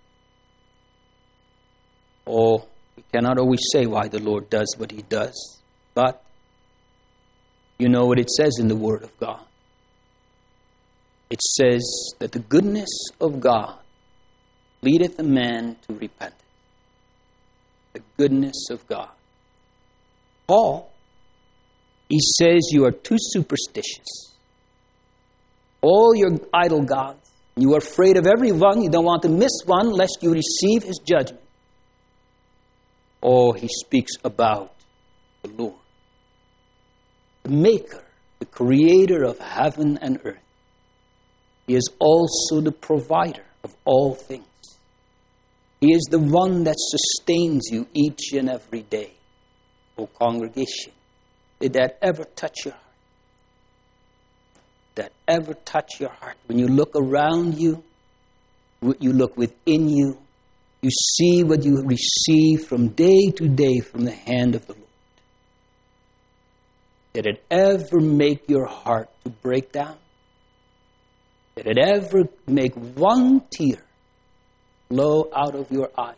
Oh, we cannot always say why the Lord does what he does, but you know what it says in the Word of God. It says that the goodness of God leadeth a man to repentance. The goodness of God. Paul, he says you are too superstitious. All your idol gods, you are afraid of every one. You don't want to miss one lest you receive his judgment. Oh, he speaks about the Lord, the maker, the the creator of heaven and earth. He is also the provider of all things. He is the one that sustains you each and every day. O congregation, did that ever touch your heart? Did that ever touch your heart? When you look around you, you look within you, you see what you receive from day to day from the hand of the Lord. Did it ever make your heart to break down? Did it ever make one tear flow out of your eyes?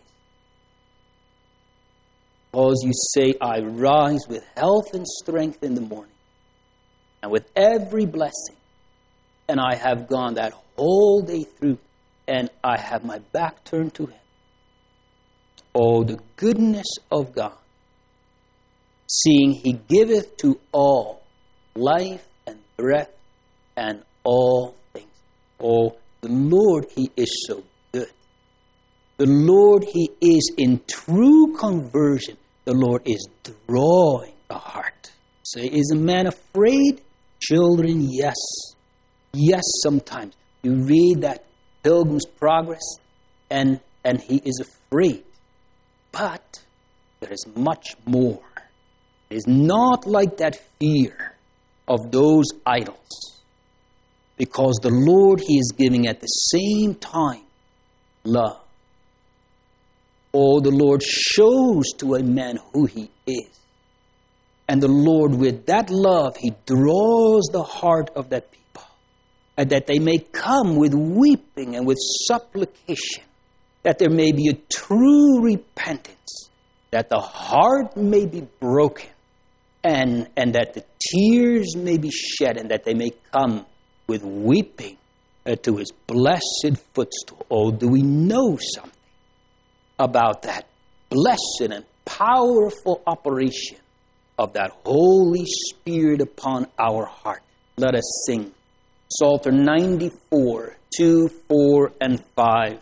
Because you say, I rise with health and strength in the morning, and with every blessing, and I have gone that whole day through, and I have my back turned to Him. Oh, the goodness of God, seeing He giveth to all life and breath and all things. Oh, the Lord, He is so good. The Lord, He is in true conversion. The Lord is drawing the heart. So is a man afraid? Children, yes. Yes, sometimes. You read that Pilgrim's Progress, and, and he is afraid. But there is much more. It is not like that fear of those idols. Because the Lord, He is giving at the same time love. Oh, the Lord shows to a man who He is. And the Lord, with that love, He draws the heart of that people. And that they may come with weeping and with supplication. That there may be a true repentance. That the heart may be broken. And, and that the tears may be shed. And that they may come with weeping uh, to His blessed footstool. Oh, do we know something about that blessed and powerful operation of that Holy Spirit upon our heart? Let us sing Psalter ninety-four, two, four, and five.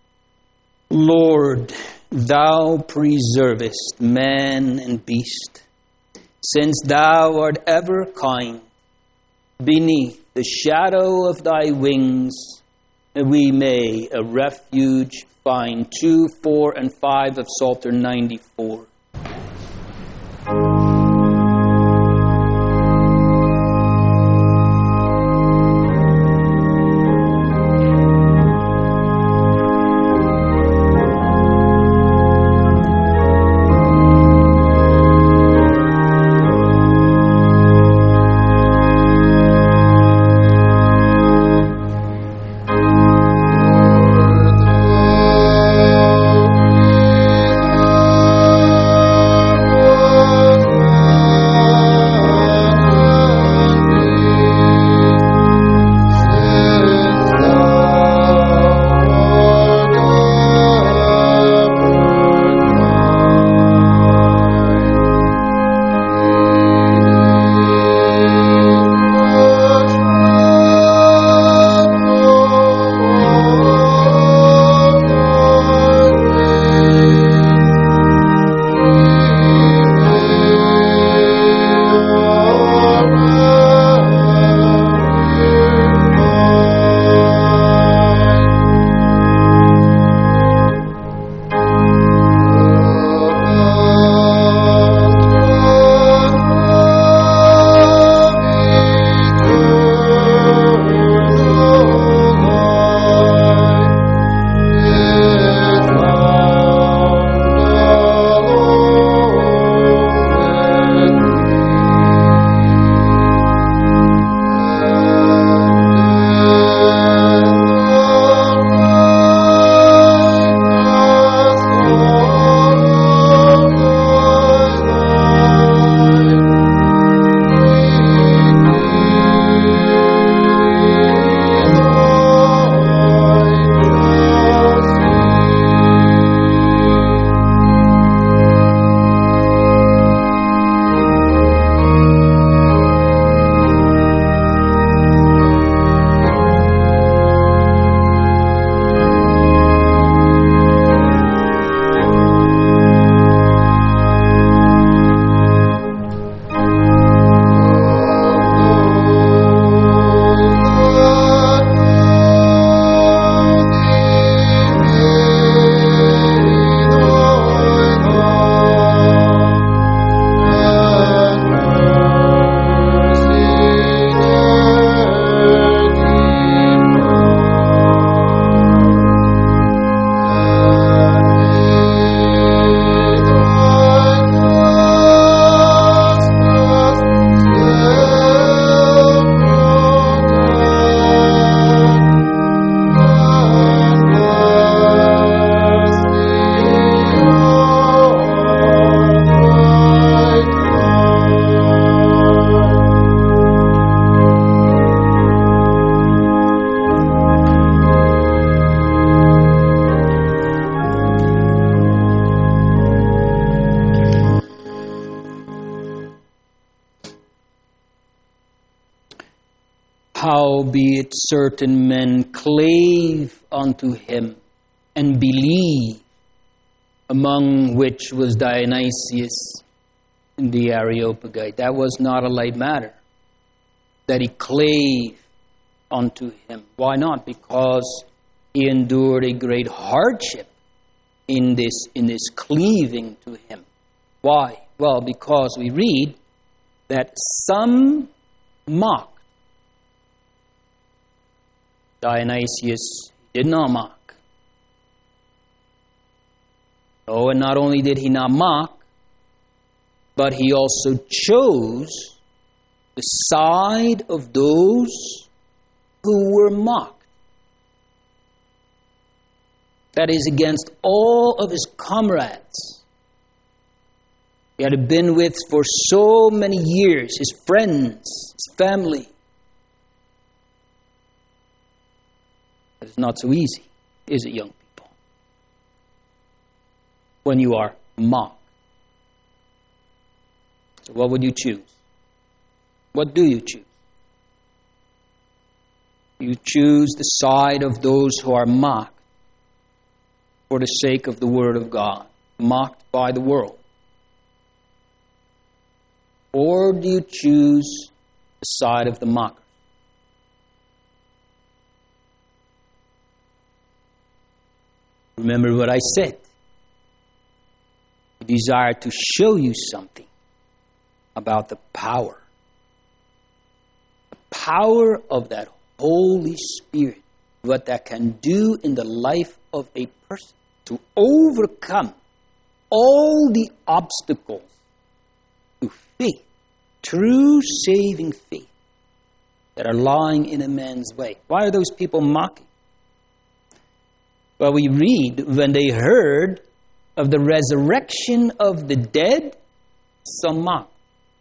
Lord, Thou preservest man and beast, since Thou art ever kind. Beneath the shadow of Thy wings, we may a refuge find. Two, four, and five of Psalter ninety-four. Lord, Thou Howbeit certain men clave unto him and believe, among which was Dionysius the Areopagite. That was not a light matter, that he clave unto him. Why not? Because he endured a great hardship in this, in this cleaving to him. Why? Well, because we read that some mocked. Dionysius did not mock. Oh, and not only did he not mock, but he also chose the side of those who were mocked. That is, against all of his comrades he had been with for so many years, his friends, his family. It's not so easy, is it, young people? When you are mocked. So what would you choose? What do you choose? You choose the side of those who are mocked for the sake of the Word of God, mocked by the world. Or do you choose the side of the mockers? Remember what I said. I desire to show you something about the power. The power of that Holy Spirit. What that can do in the life of a person. To overcome all the obstacles to faith. True saving faith. That are lying in a man's way. Why are those people mocking? Well, we read, when they heard of the resurrection of the dead, some mocked.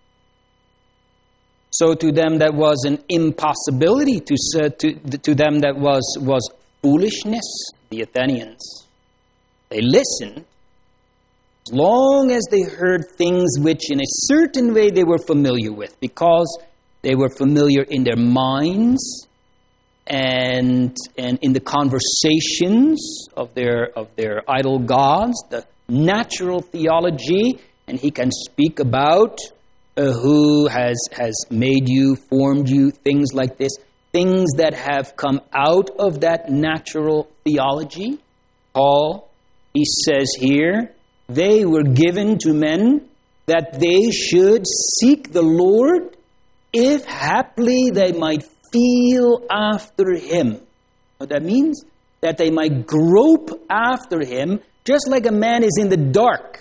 So to them that was an impossibility, to, uh, to, to them that was, was foolishness, the Athenians. They listened as long as they heard things which in a certain way they were familiar with, because they were familiar in their minds and and in the conversations of their of their idol gods, the natural theology, and he can speak about uh, who has has made you, formed you, things like this, things that have come out of that natural theology. Paul, he says here, they were given to men that they should seek the Lord, if haply they might feel after him. What that means? That they might grope after him, just like a man is in the dark.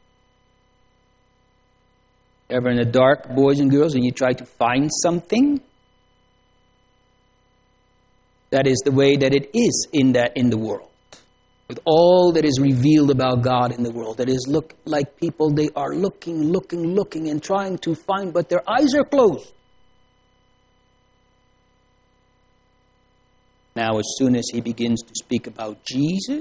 Ever in the dark, boys and girls, and you try to find something? That is the way that it is in that in the world. With all that is revealed about God in the world. That is look like people, they are looking, looking, looking, and trying to find, but their eyes are closed. Now, as soon as he begins to speak about Jesus,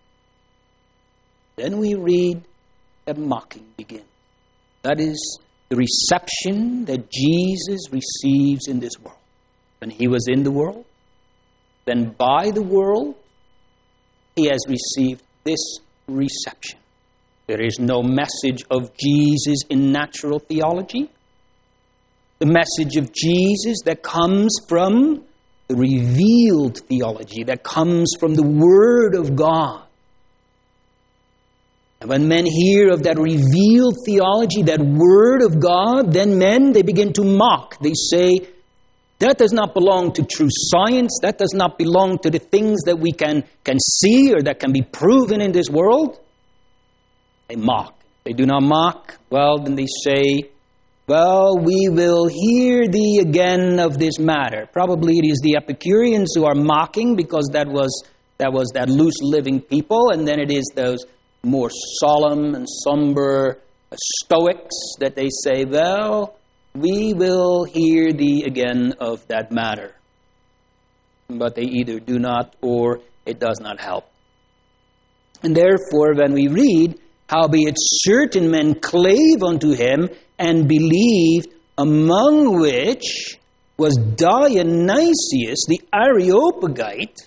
then we read that mocking begins. That is the reception that Jesus receives in this world. When he was in the world, then by the world, he has received this reception. There is no message of Jesus in natural theology. The message of Jesus that comes from the revealed theology, that comes from the Word of God. And when men hear of that revealed theology, that Word of God, then men, they begin to mock. They say, that does not belong to true science. That does not belong to the things that we can, can see or that can be proven in this world. They mock. They do not mock. Well, then they say, well, we will hear thee again of this matter. Probably it is the Epicureans who are mocking, because that was that was that loose living people, and then it is those more solemn and somber Stoics that they say, well, we will hear thee again of that matter. But they either do not or it does not help. And therefore, when we read, howbeit certain men clave unto him and believed, among which was Dionysius the Areopagite,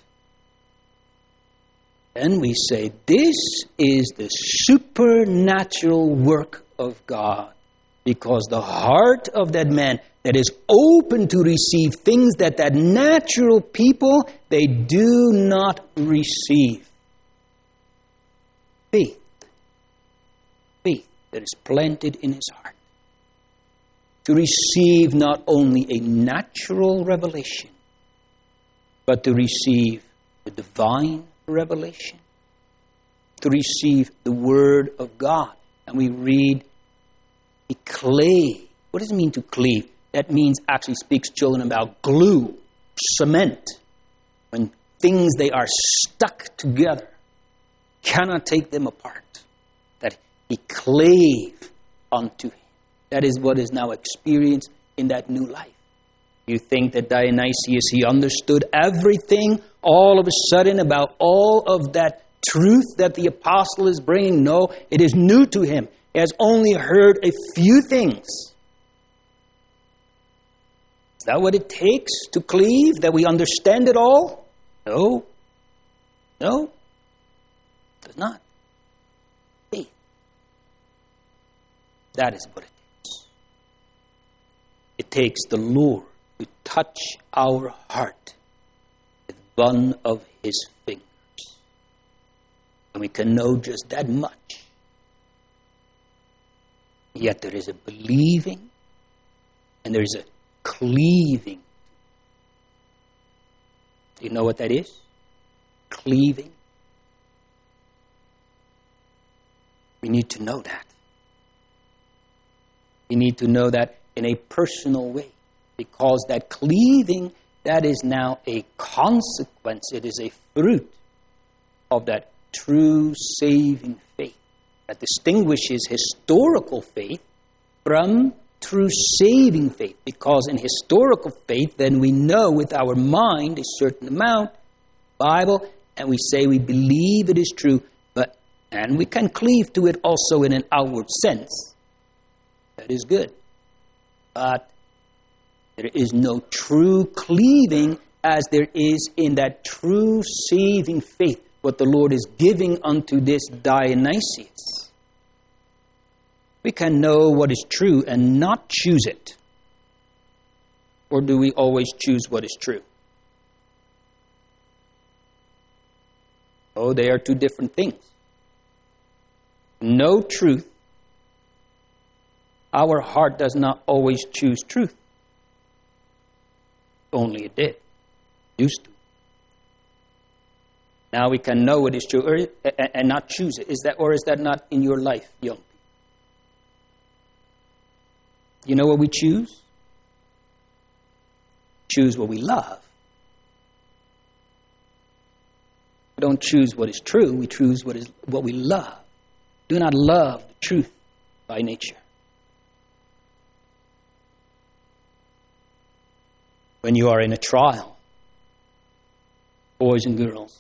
then we say this is the supernatural work of God. Because the heart of that man that is open to receive things that that natural people, they do not receive. Faith. Faith that is planted in his heart. To receive not only a natural revelation, but to receive the divine revelation. To receive the Word of God. And we read, he clave. What does it mean to cleave? That means actually speaks, children, about glue, cement. When things, they are stuck together, cannot take them apart. That he clave unto him. That is what is now experienced in that new life. You think that Dionysius, he understood everything all of a sudden about all of that truth that the apostle is bringing? No, it is new to him. He has only heard a few things. Is that what it takes to cleave? That we understand it all? No. No. It does not. Faith. That is what it takes. It takes the Lord to touch our heart with one of his fingers. And we can know just that much. Yet there is a believing and there is a cleaving. Do you know what that is? Cleaving. We need to know that. We need to know that in a personal way. Because that cleaving, that is now a consequence. It is a fruit of that true saving faith. That distinguishes historical faith from true saving faith. Because in historical faith, then we know with our mind a certain amount, Bible, and we say we believe it is true, but and we can cleave to it also in an outward sense. That is good. But there is no true cleaving as there is in that true saving faith. What the Lord is giving unto this Dionysius. We can know what is true and not choose it. Or do we always choose what is true? Oh, they are two different things. Know truth. Our heart does not always choose truth. Only it did. Used to. Now we can know what is true or, and not choose it. Is that, or is that not in your life, young people? You know what we choose? Choose what we love. We don't choose what is true. We choose what is what we love. Do not love the truth by nature. When you are in a trial, boys and girls,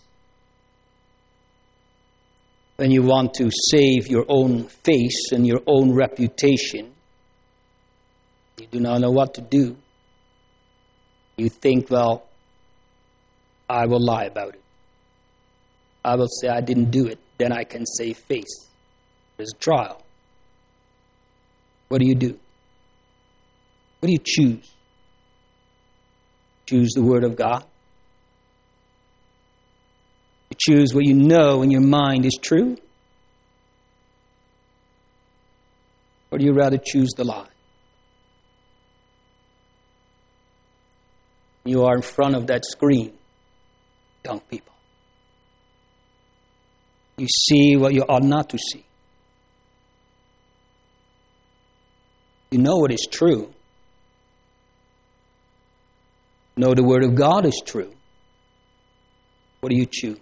when you want to save your own face and your own reputation, you do not know what to do. You think, well, I will lie about it. I will say I didn't do it. Then I can save face. There's a trial. What do you do? What do you choose? Choose the Word of God? You choose what you know in your mind is true? Or do you rather choose the lie? You are in front of that screen, young people. You see what you ought not to see. You know what is true. You know the Word of God is true. What do you choose?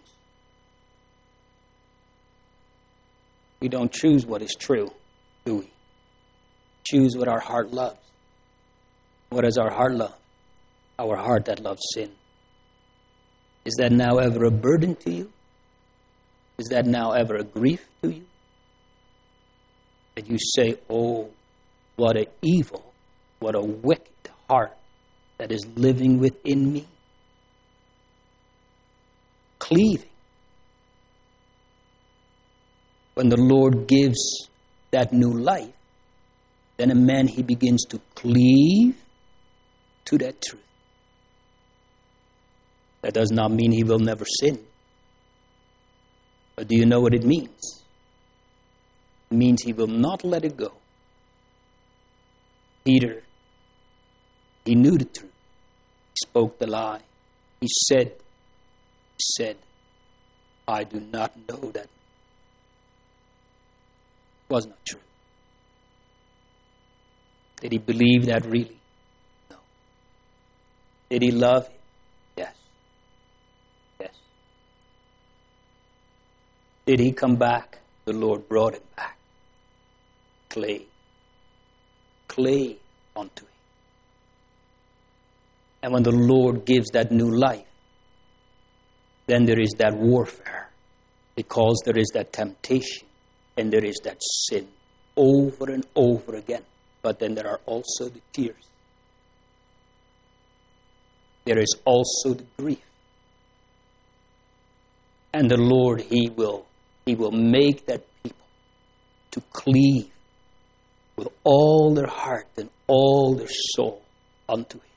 We don't choose what is true, do we? Choose what our heart loves. What does our heart love? Our heart that loves sin. Is that now ever a burden to you? Is that now ever a grief to you? That you say, oh, what an evil, what a wicked heart that is living within me. Cleaving. When the Lord gives that new life, then a man, he begins to cleave to that truth. That does not mean he will never sin. But do you know what it means? It means he will not let it go. Peter, he knew the truth. He spoke the lie. He said, he said, I do not know that. It was not true. Did he believe that really? No. Did he love him? Yes. Yes. Did he come back? The Lord brought him back. Clay. Clay onto him. And when the Lord gives that new life, then there is that warfare. Because there is that temptation. And there is that sin. Over and over again. But then there are also the tears. There is also the grief. And the Lord, He will, He will make that people to cleave with all their heart and all their soul unto Him.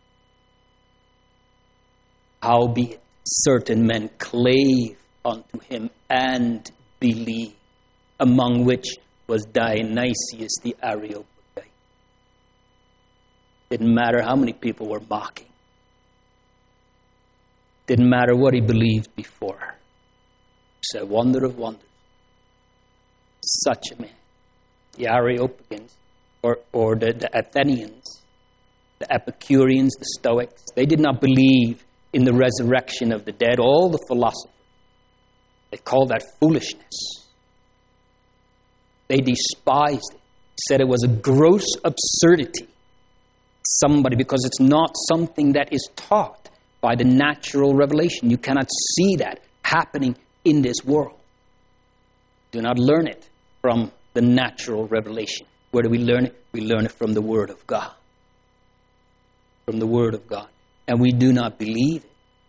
Howbeit, certain men clave unto Him and believe, among which was Dionysius the Areopagite. Didn't matter how many people were mocking. Didn't matter what he believed before. It's a wonder of wonders. Such a man. The Areopagites, or, or the, the Athenians, the Epicureans, the Stoics, they did not believe in the resurrection of the dead. All the philosophers, they called that foolishness. They despised it. Said it was a gross absurdity. Somebody, because it's not something that is taught by the natural revelation. You cannot see that happening in this world. Do not learn it from the natural revelation. Where do we learn it? We learn it from the Word of God. From the Word of God. And we do not believe it.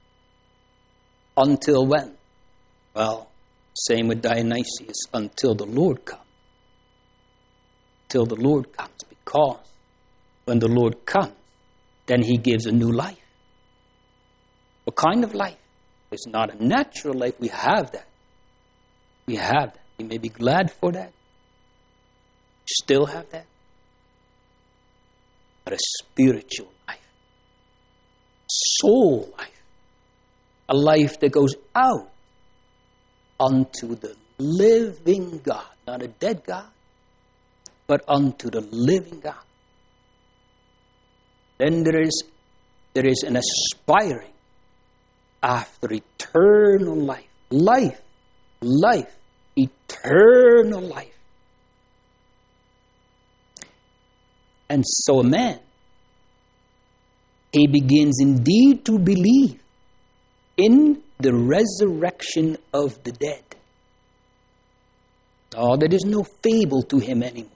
Until when? Well, same with Dionysius, until the Lord comes. Till the Lord comes, because when the Lord comes, then He gives a new life. What kind of life? It's not a natural life. We have that. We have that. We may be glad for that. Still have that. But a spiritual life. Soul life. A life that goes out unto the living God. Not a dead God, but unto the living God. Then there is, there is an aspiring after eternal life. Life, life, eternal life. And so a man, he begins indeed to believe in the resurrection of the dead. Oh, there is no fable to him anymore.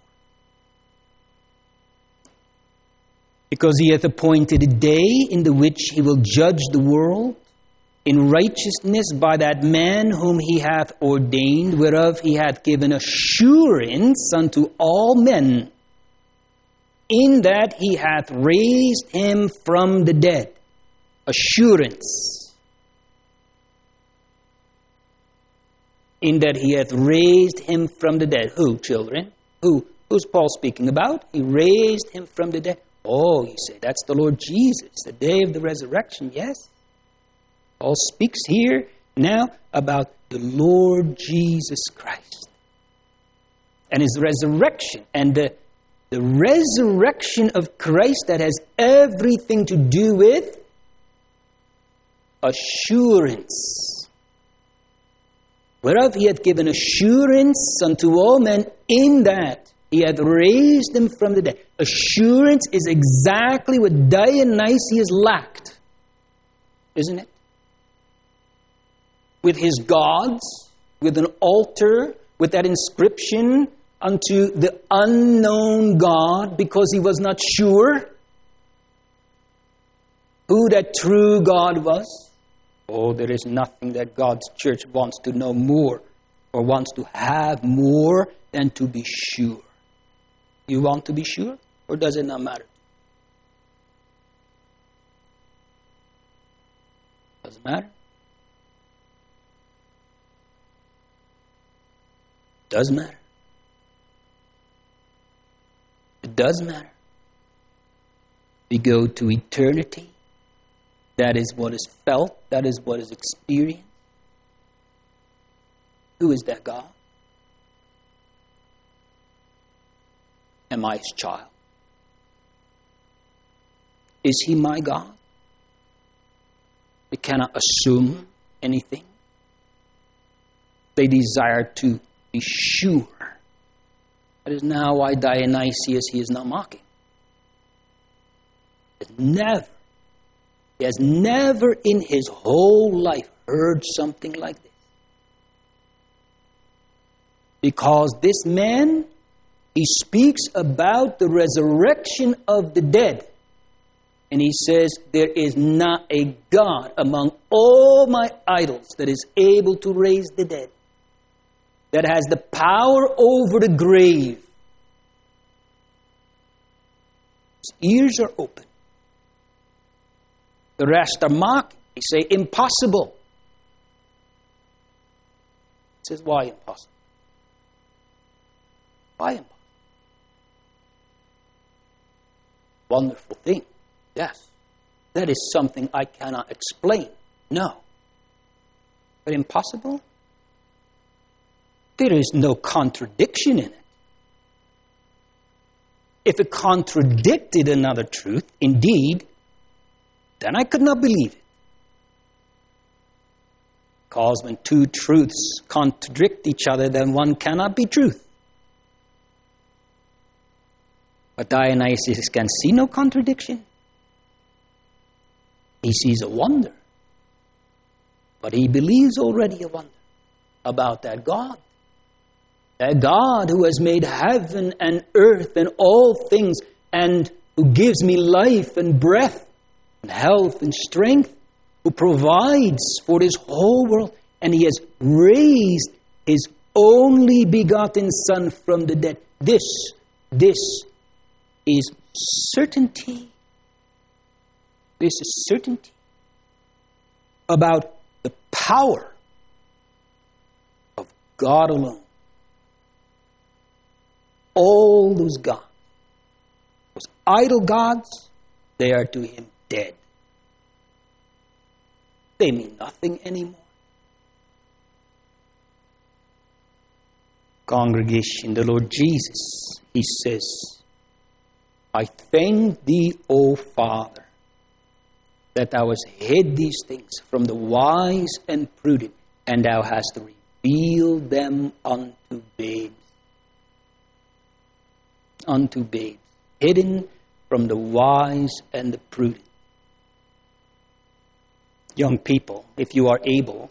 Because He hath appointed a day in the which He will judge the world in righteousness by that man whom He hath ordained, whereof He hath given assurance unto all men, in that He hath raised Him from the dead. Assurance. In that He hath raised Him from the dead. Who, children? Who? Who's Paul speaking about? He raised Him from the dead. Oh, you say, that's the Lord Jesus, the day of the resurrection. Yes. Paul speaks here now about the Lord Jesus Christ and His resurrection, and the, the resurrection of Christ that has everything to do with assurance. Whereof He hath given assurance unto all men, in that He hath raised Him from the dead. Assurance is exactly what Dionysius lacked, isn't it? With his gods, with an altar, with that inscription unto the unknown God, because he was not sure. who that true God was? Oh, there is nothing that God's church wants to know more or wants to have more than to be sure. You want to be sure, or does it not matter? Does it matter? It does matter. It does matter. We go to eternity. That is what is felt. That is what is experienced. Who is that God? Am I His child? Is He my God? They cannot assume anything. They desire to be sure. That is now why Dionysius, he is not mocking. He has never, he has never in his whole life heard something like this. Because this man, he speaks about the resurrection of the dead. And he says, there is not a God among all my idols that is able to raise the dead, that has the power over the grave. His ears are open. The rest are mocking. They say, impossible. He says, why impossible? Why impossible? Wonderful thing. Yes. That is something I cannot explain. No. But impossible? There is no contradiction in it. If it contradicted another truth, indeed, then I could not believe it. Because when two truths contradict each other, then one cannot be truth. But Dionysius can see no contradiction. He sees a wonder. But he believes already a wonder about that God. That God who has made heaven and earth and all things, and who gives me life and breath and health and strength, who provides for this whole world, and He has raised His only begotten Son from the dead. This, this is certainty. This is certainty about the power of God alone. All those gods, those idol gods, they are to Him dead. They mean nothing anymore. Congregation, the Lord Jesus, He says, I thank Thee, O Father, that Thou hast hid these things from the wise and prudent, and Thou hast revealed them unto babes. Unto babes, hidden from the wise and the prudent. Young people, if you are able,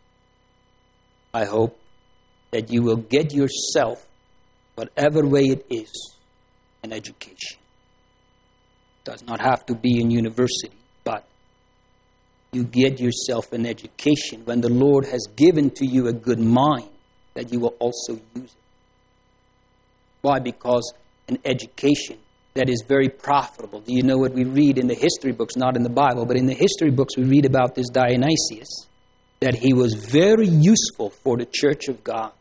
I hope that you will get yourself, whatever way it is, an education. It does not have to be in university, but you get yourself an education when the Lord has given to you a good mind, that you will also use it. Why? Because an education that is very profitable. Do you know what we read in the history books, not in the Bible, but in the history books we read about this Dionysius, that he was very useful for the church of God.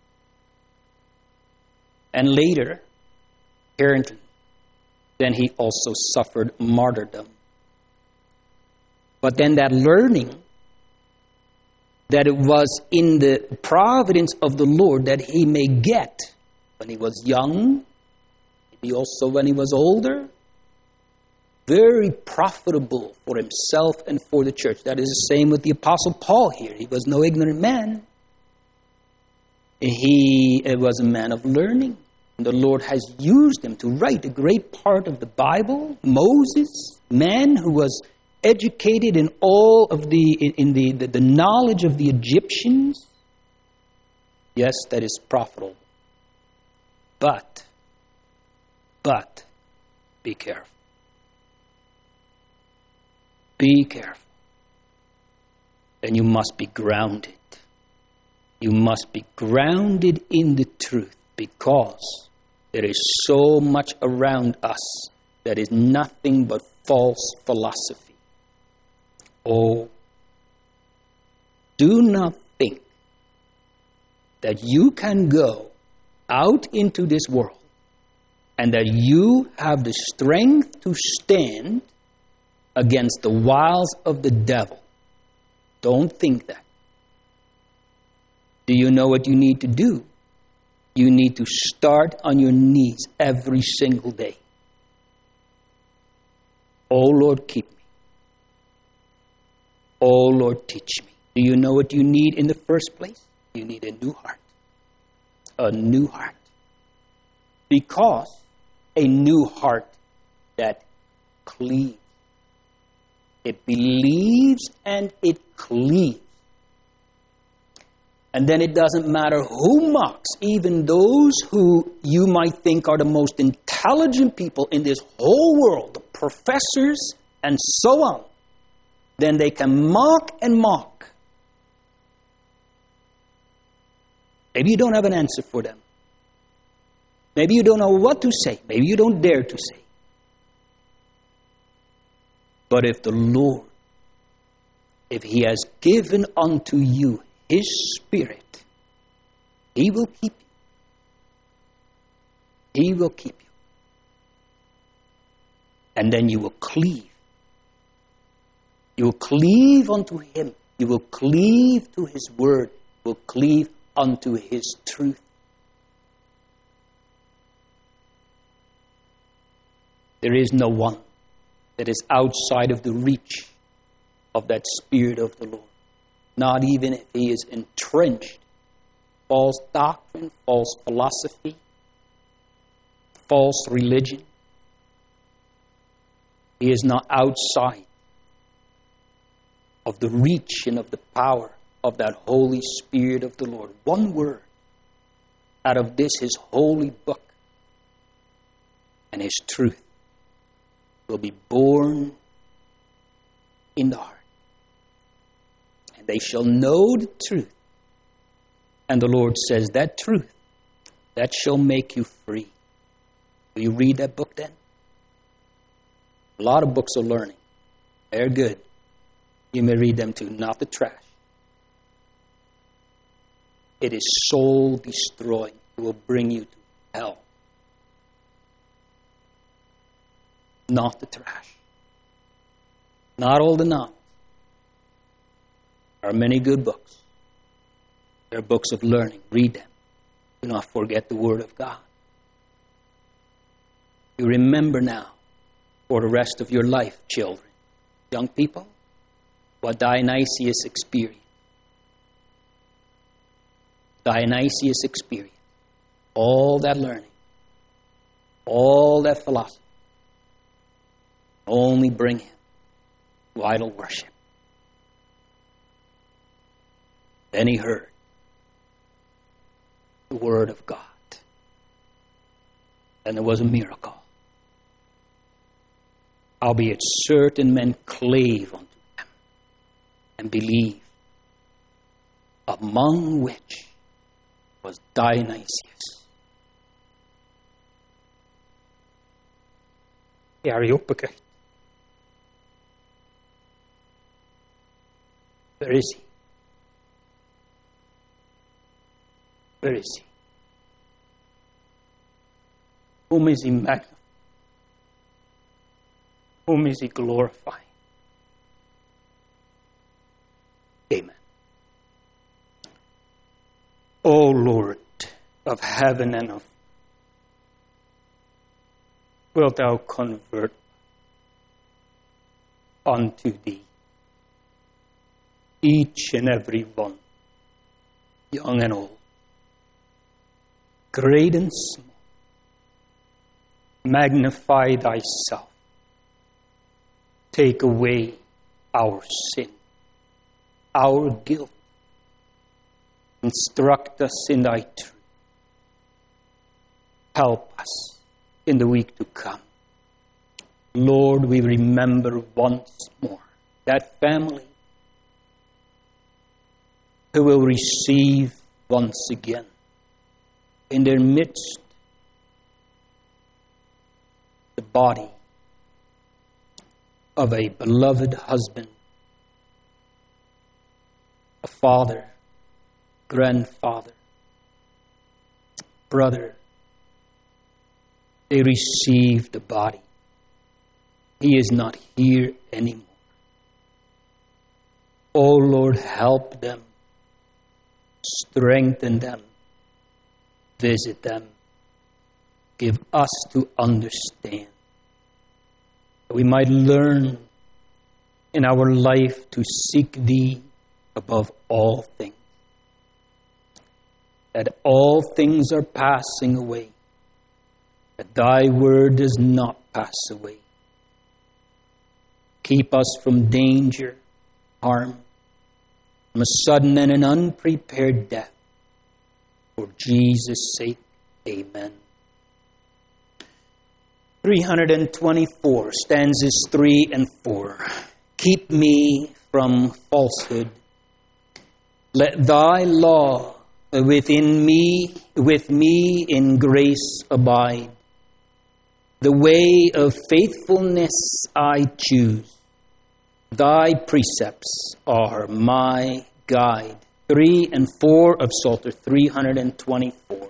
And later, apparently, then he also suffered martyrdom. But then that learning, that it was in the providence of the Lord that he may get when he was young, maybe also when he was older, very profitable for himself and for the church. That is the same with the Apostle Paul here. He was no ignorant man. He was a man of learning. And the Lord has used him to write a great part of the Bible. Moses, man who was educated in all of the, in the, the, the knowledge of the Egyptians. Yes, that is profitable. But, but, be careful. Be careful. Then you must be grounded. You must be grounded in the truth, because there is so much around us that is nothing but false philosophy. Oh, do not think that you can go out into this world and that you have the strength to stand against the wiles of the devil. Don't think that. Do you know what you need to do? You need to start on your knees every single day. Oh Lord, keep me. Oh Lord, teach me. Do you know what you need in the first place? You need a new heart. A new heart. Because a new heart that cleaves. It believes and it cleaves. And then it doesn't matter who mocks, even those who you might think are the most intelligent people in this whole world, the professors and so on. Then they can mock and mock. Maybe you don't have an answer for them. Maybe you don't know what to say. Maybe you don't dare to say. But if the Lord, if He has given unto you His Spirit, He will keep you. He will keep you. And then you will cleave. You will cleave unto Him. You will cleave to His Word. You will cleave unto His truth. There is no one that is outside of the reach of that Spirit of the Lord. Not even if he is entrenched. False doctrine, false philosophy, false religion. He is not outside of the reach and of the power of that Holy Spirit of the Lord. One word out of this, His holy book, and His truth will be born in the heart. And they shall know the truth. And the Lord says, that truth, that shall make you free. Will you read that book then? A lot of books of learning. They're good. You may read them too, not the trash. It is soul destroying. It will bring you to hell. Not the trash. Not all the novels. There are many good books. There are books of learning. Read them. Do not forget the Word of God. You remember now for the rest of your life, children, young people, what Dionysius experienced. Dionysius experienced all that learning, all that philosophy, only bring him to idol worship. Then he heard the Word of God. And there was a miracle. Albeit certain men clave unto them and believed, among which was Dionysius. The Areopagite. Where is he? Where is he? Whom is he magnifying? Whom is he glorifying? Amen. O Lord of heaven and of, wilt thou convert unto thee each and every one, young and old, great and small. Magnify thyself. Take away our sin, our guilt. Instruct us in thy truth. Help us in the week to come. Lord, we remember once more that family who will receive once again in their midst the body of a beloved husband, a father, grandfather, brother. They receive the body. He is not here anymore. Oh Lord, help them, strengthen them, visit them, give us to understand. We might learn in our life to seek Thee above all things. That all things are passing away. That Thy word does not pass away. Keep us from danger, harm, from a sudden and an unprepared death. For Jesus' sake, amen. three hundred twenty-four, stanzas three and four. Keep me from falsehood. Let Thy law within me, with me in grace abide. The way of faithfulness I choose. Thy precepts are my guide. Three and four of Psalter three hundred twenty-four.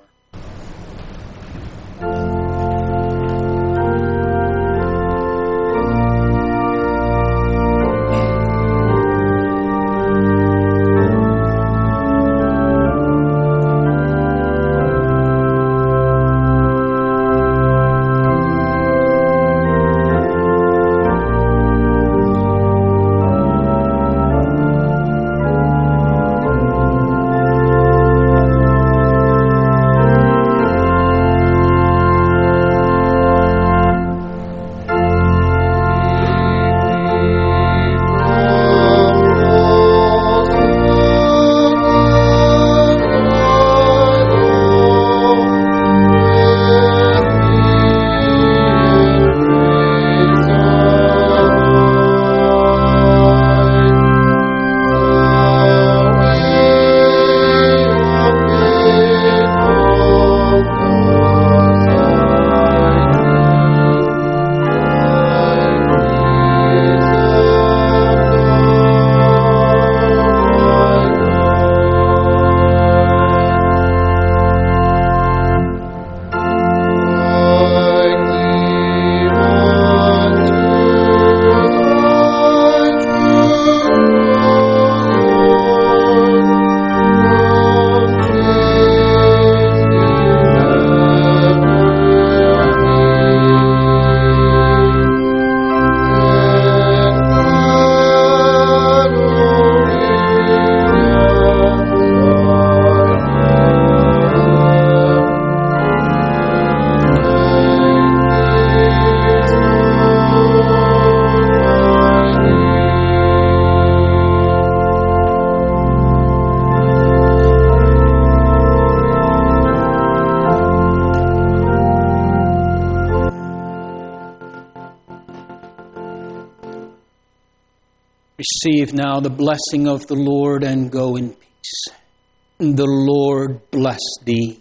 Receive now the blessing of the Lord and go in peace. The Lord bless thee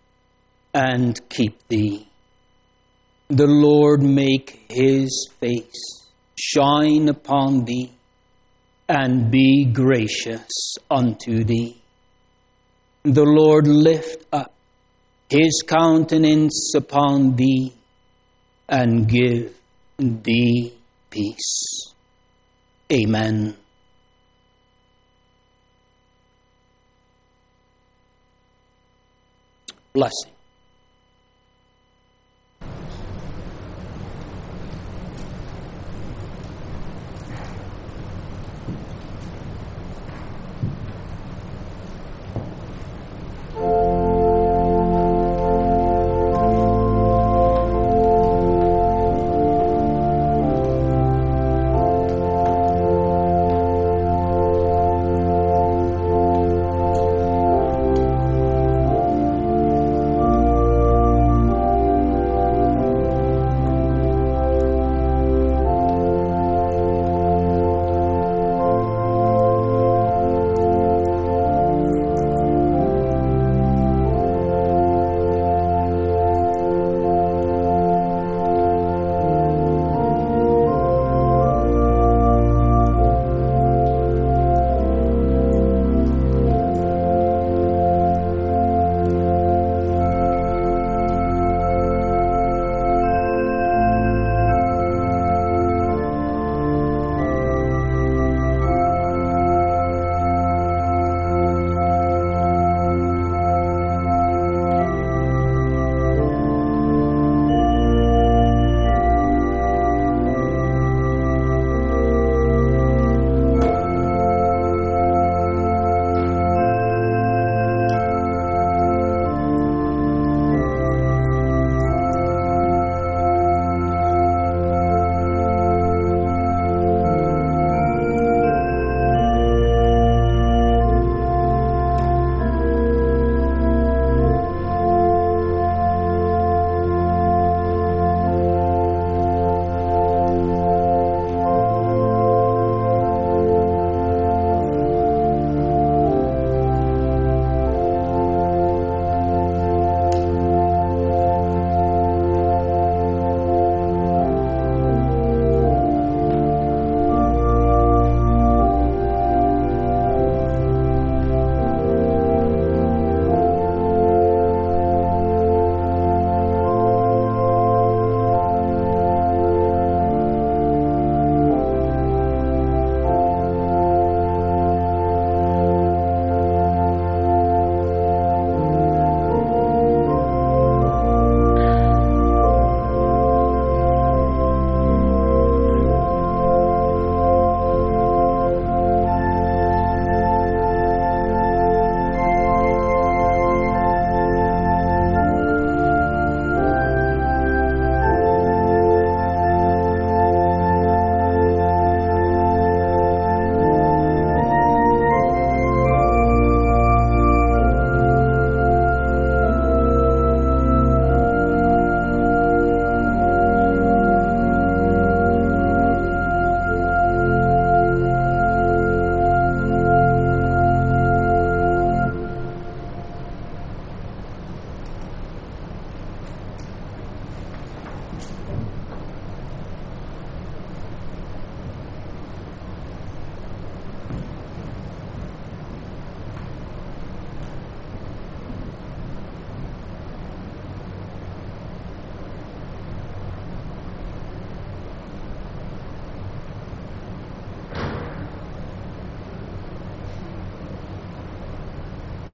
and keep thee. The Lord make his face shine upon thee and be gracious unto thee. The Lord lift up his countenance upon thee and give thee peace. Amen. Blessing.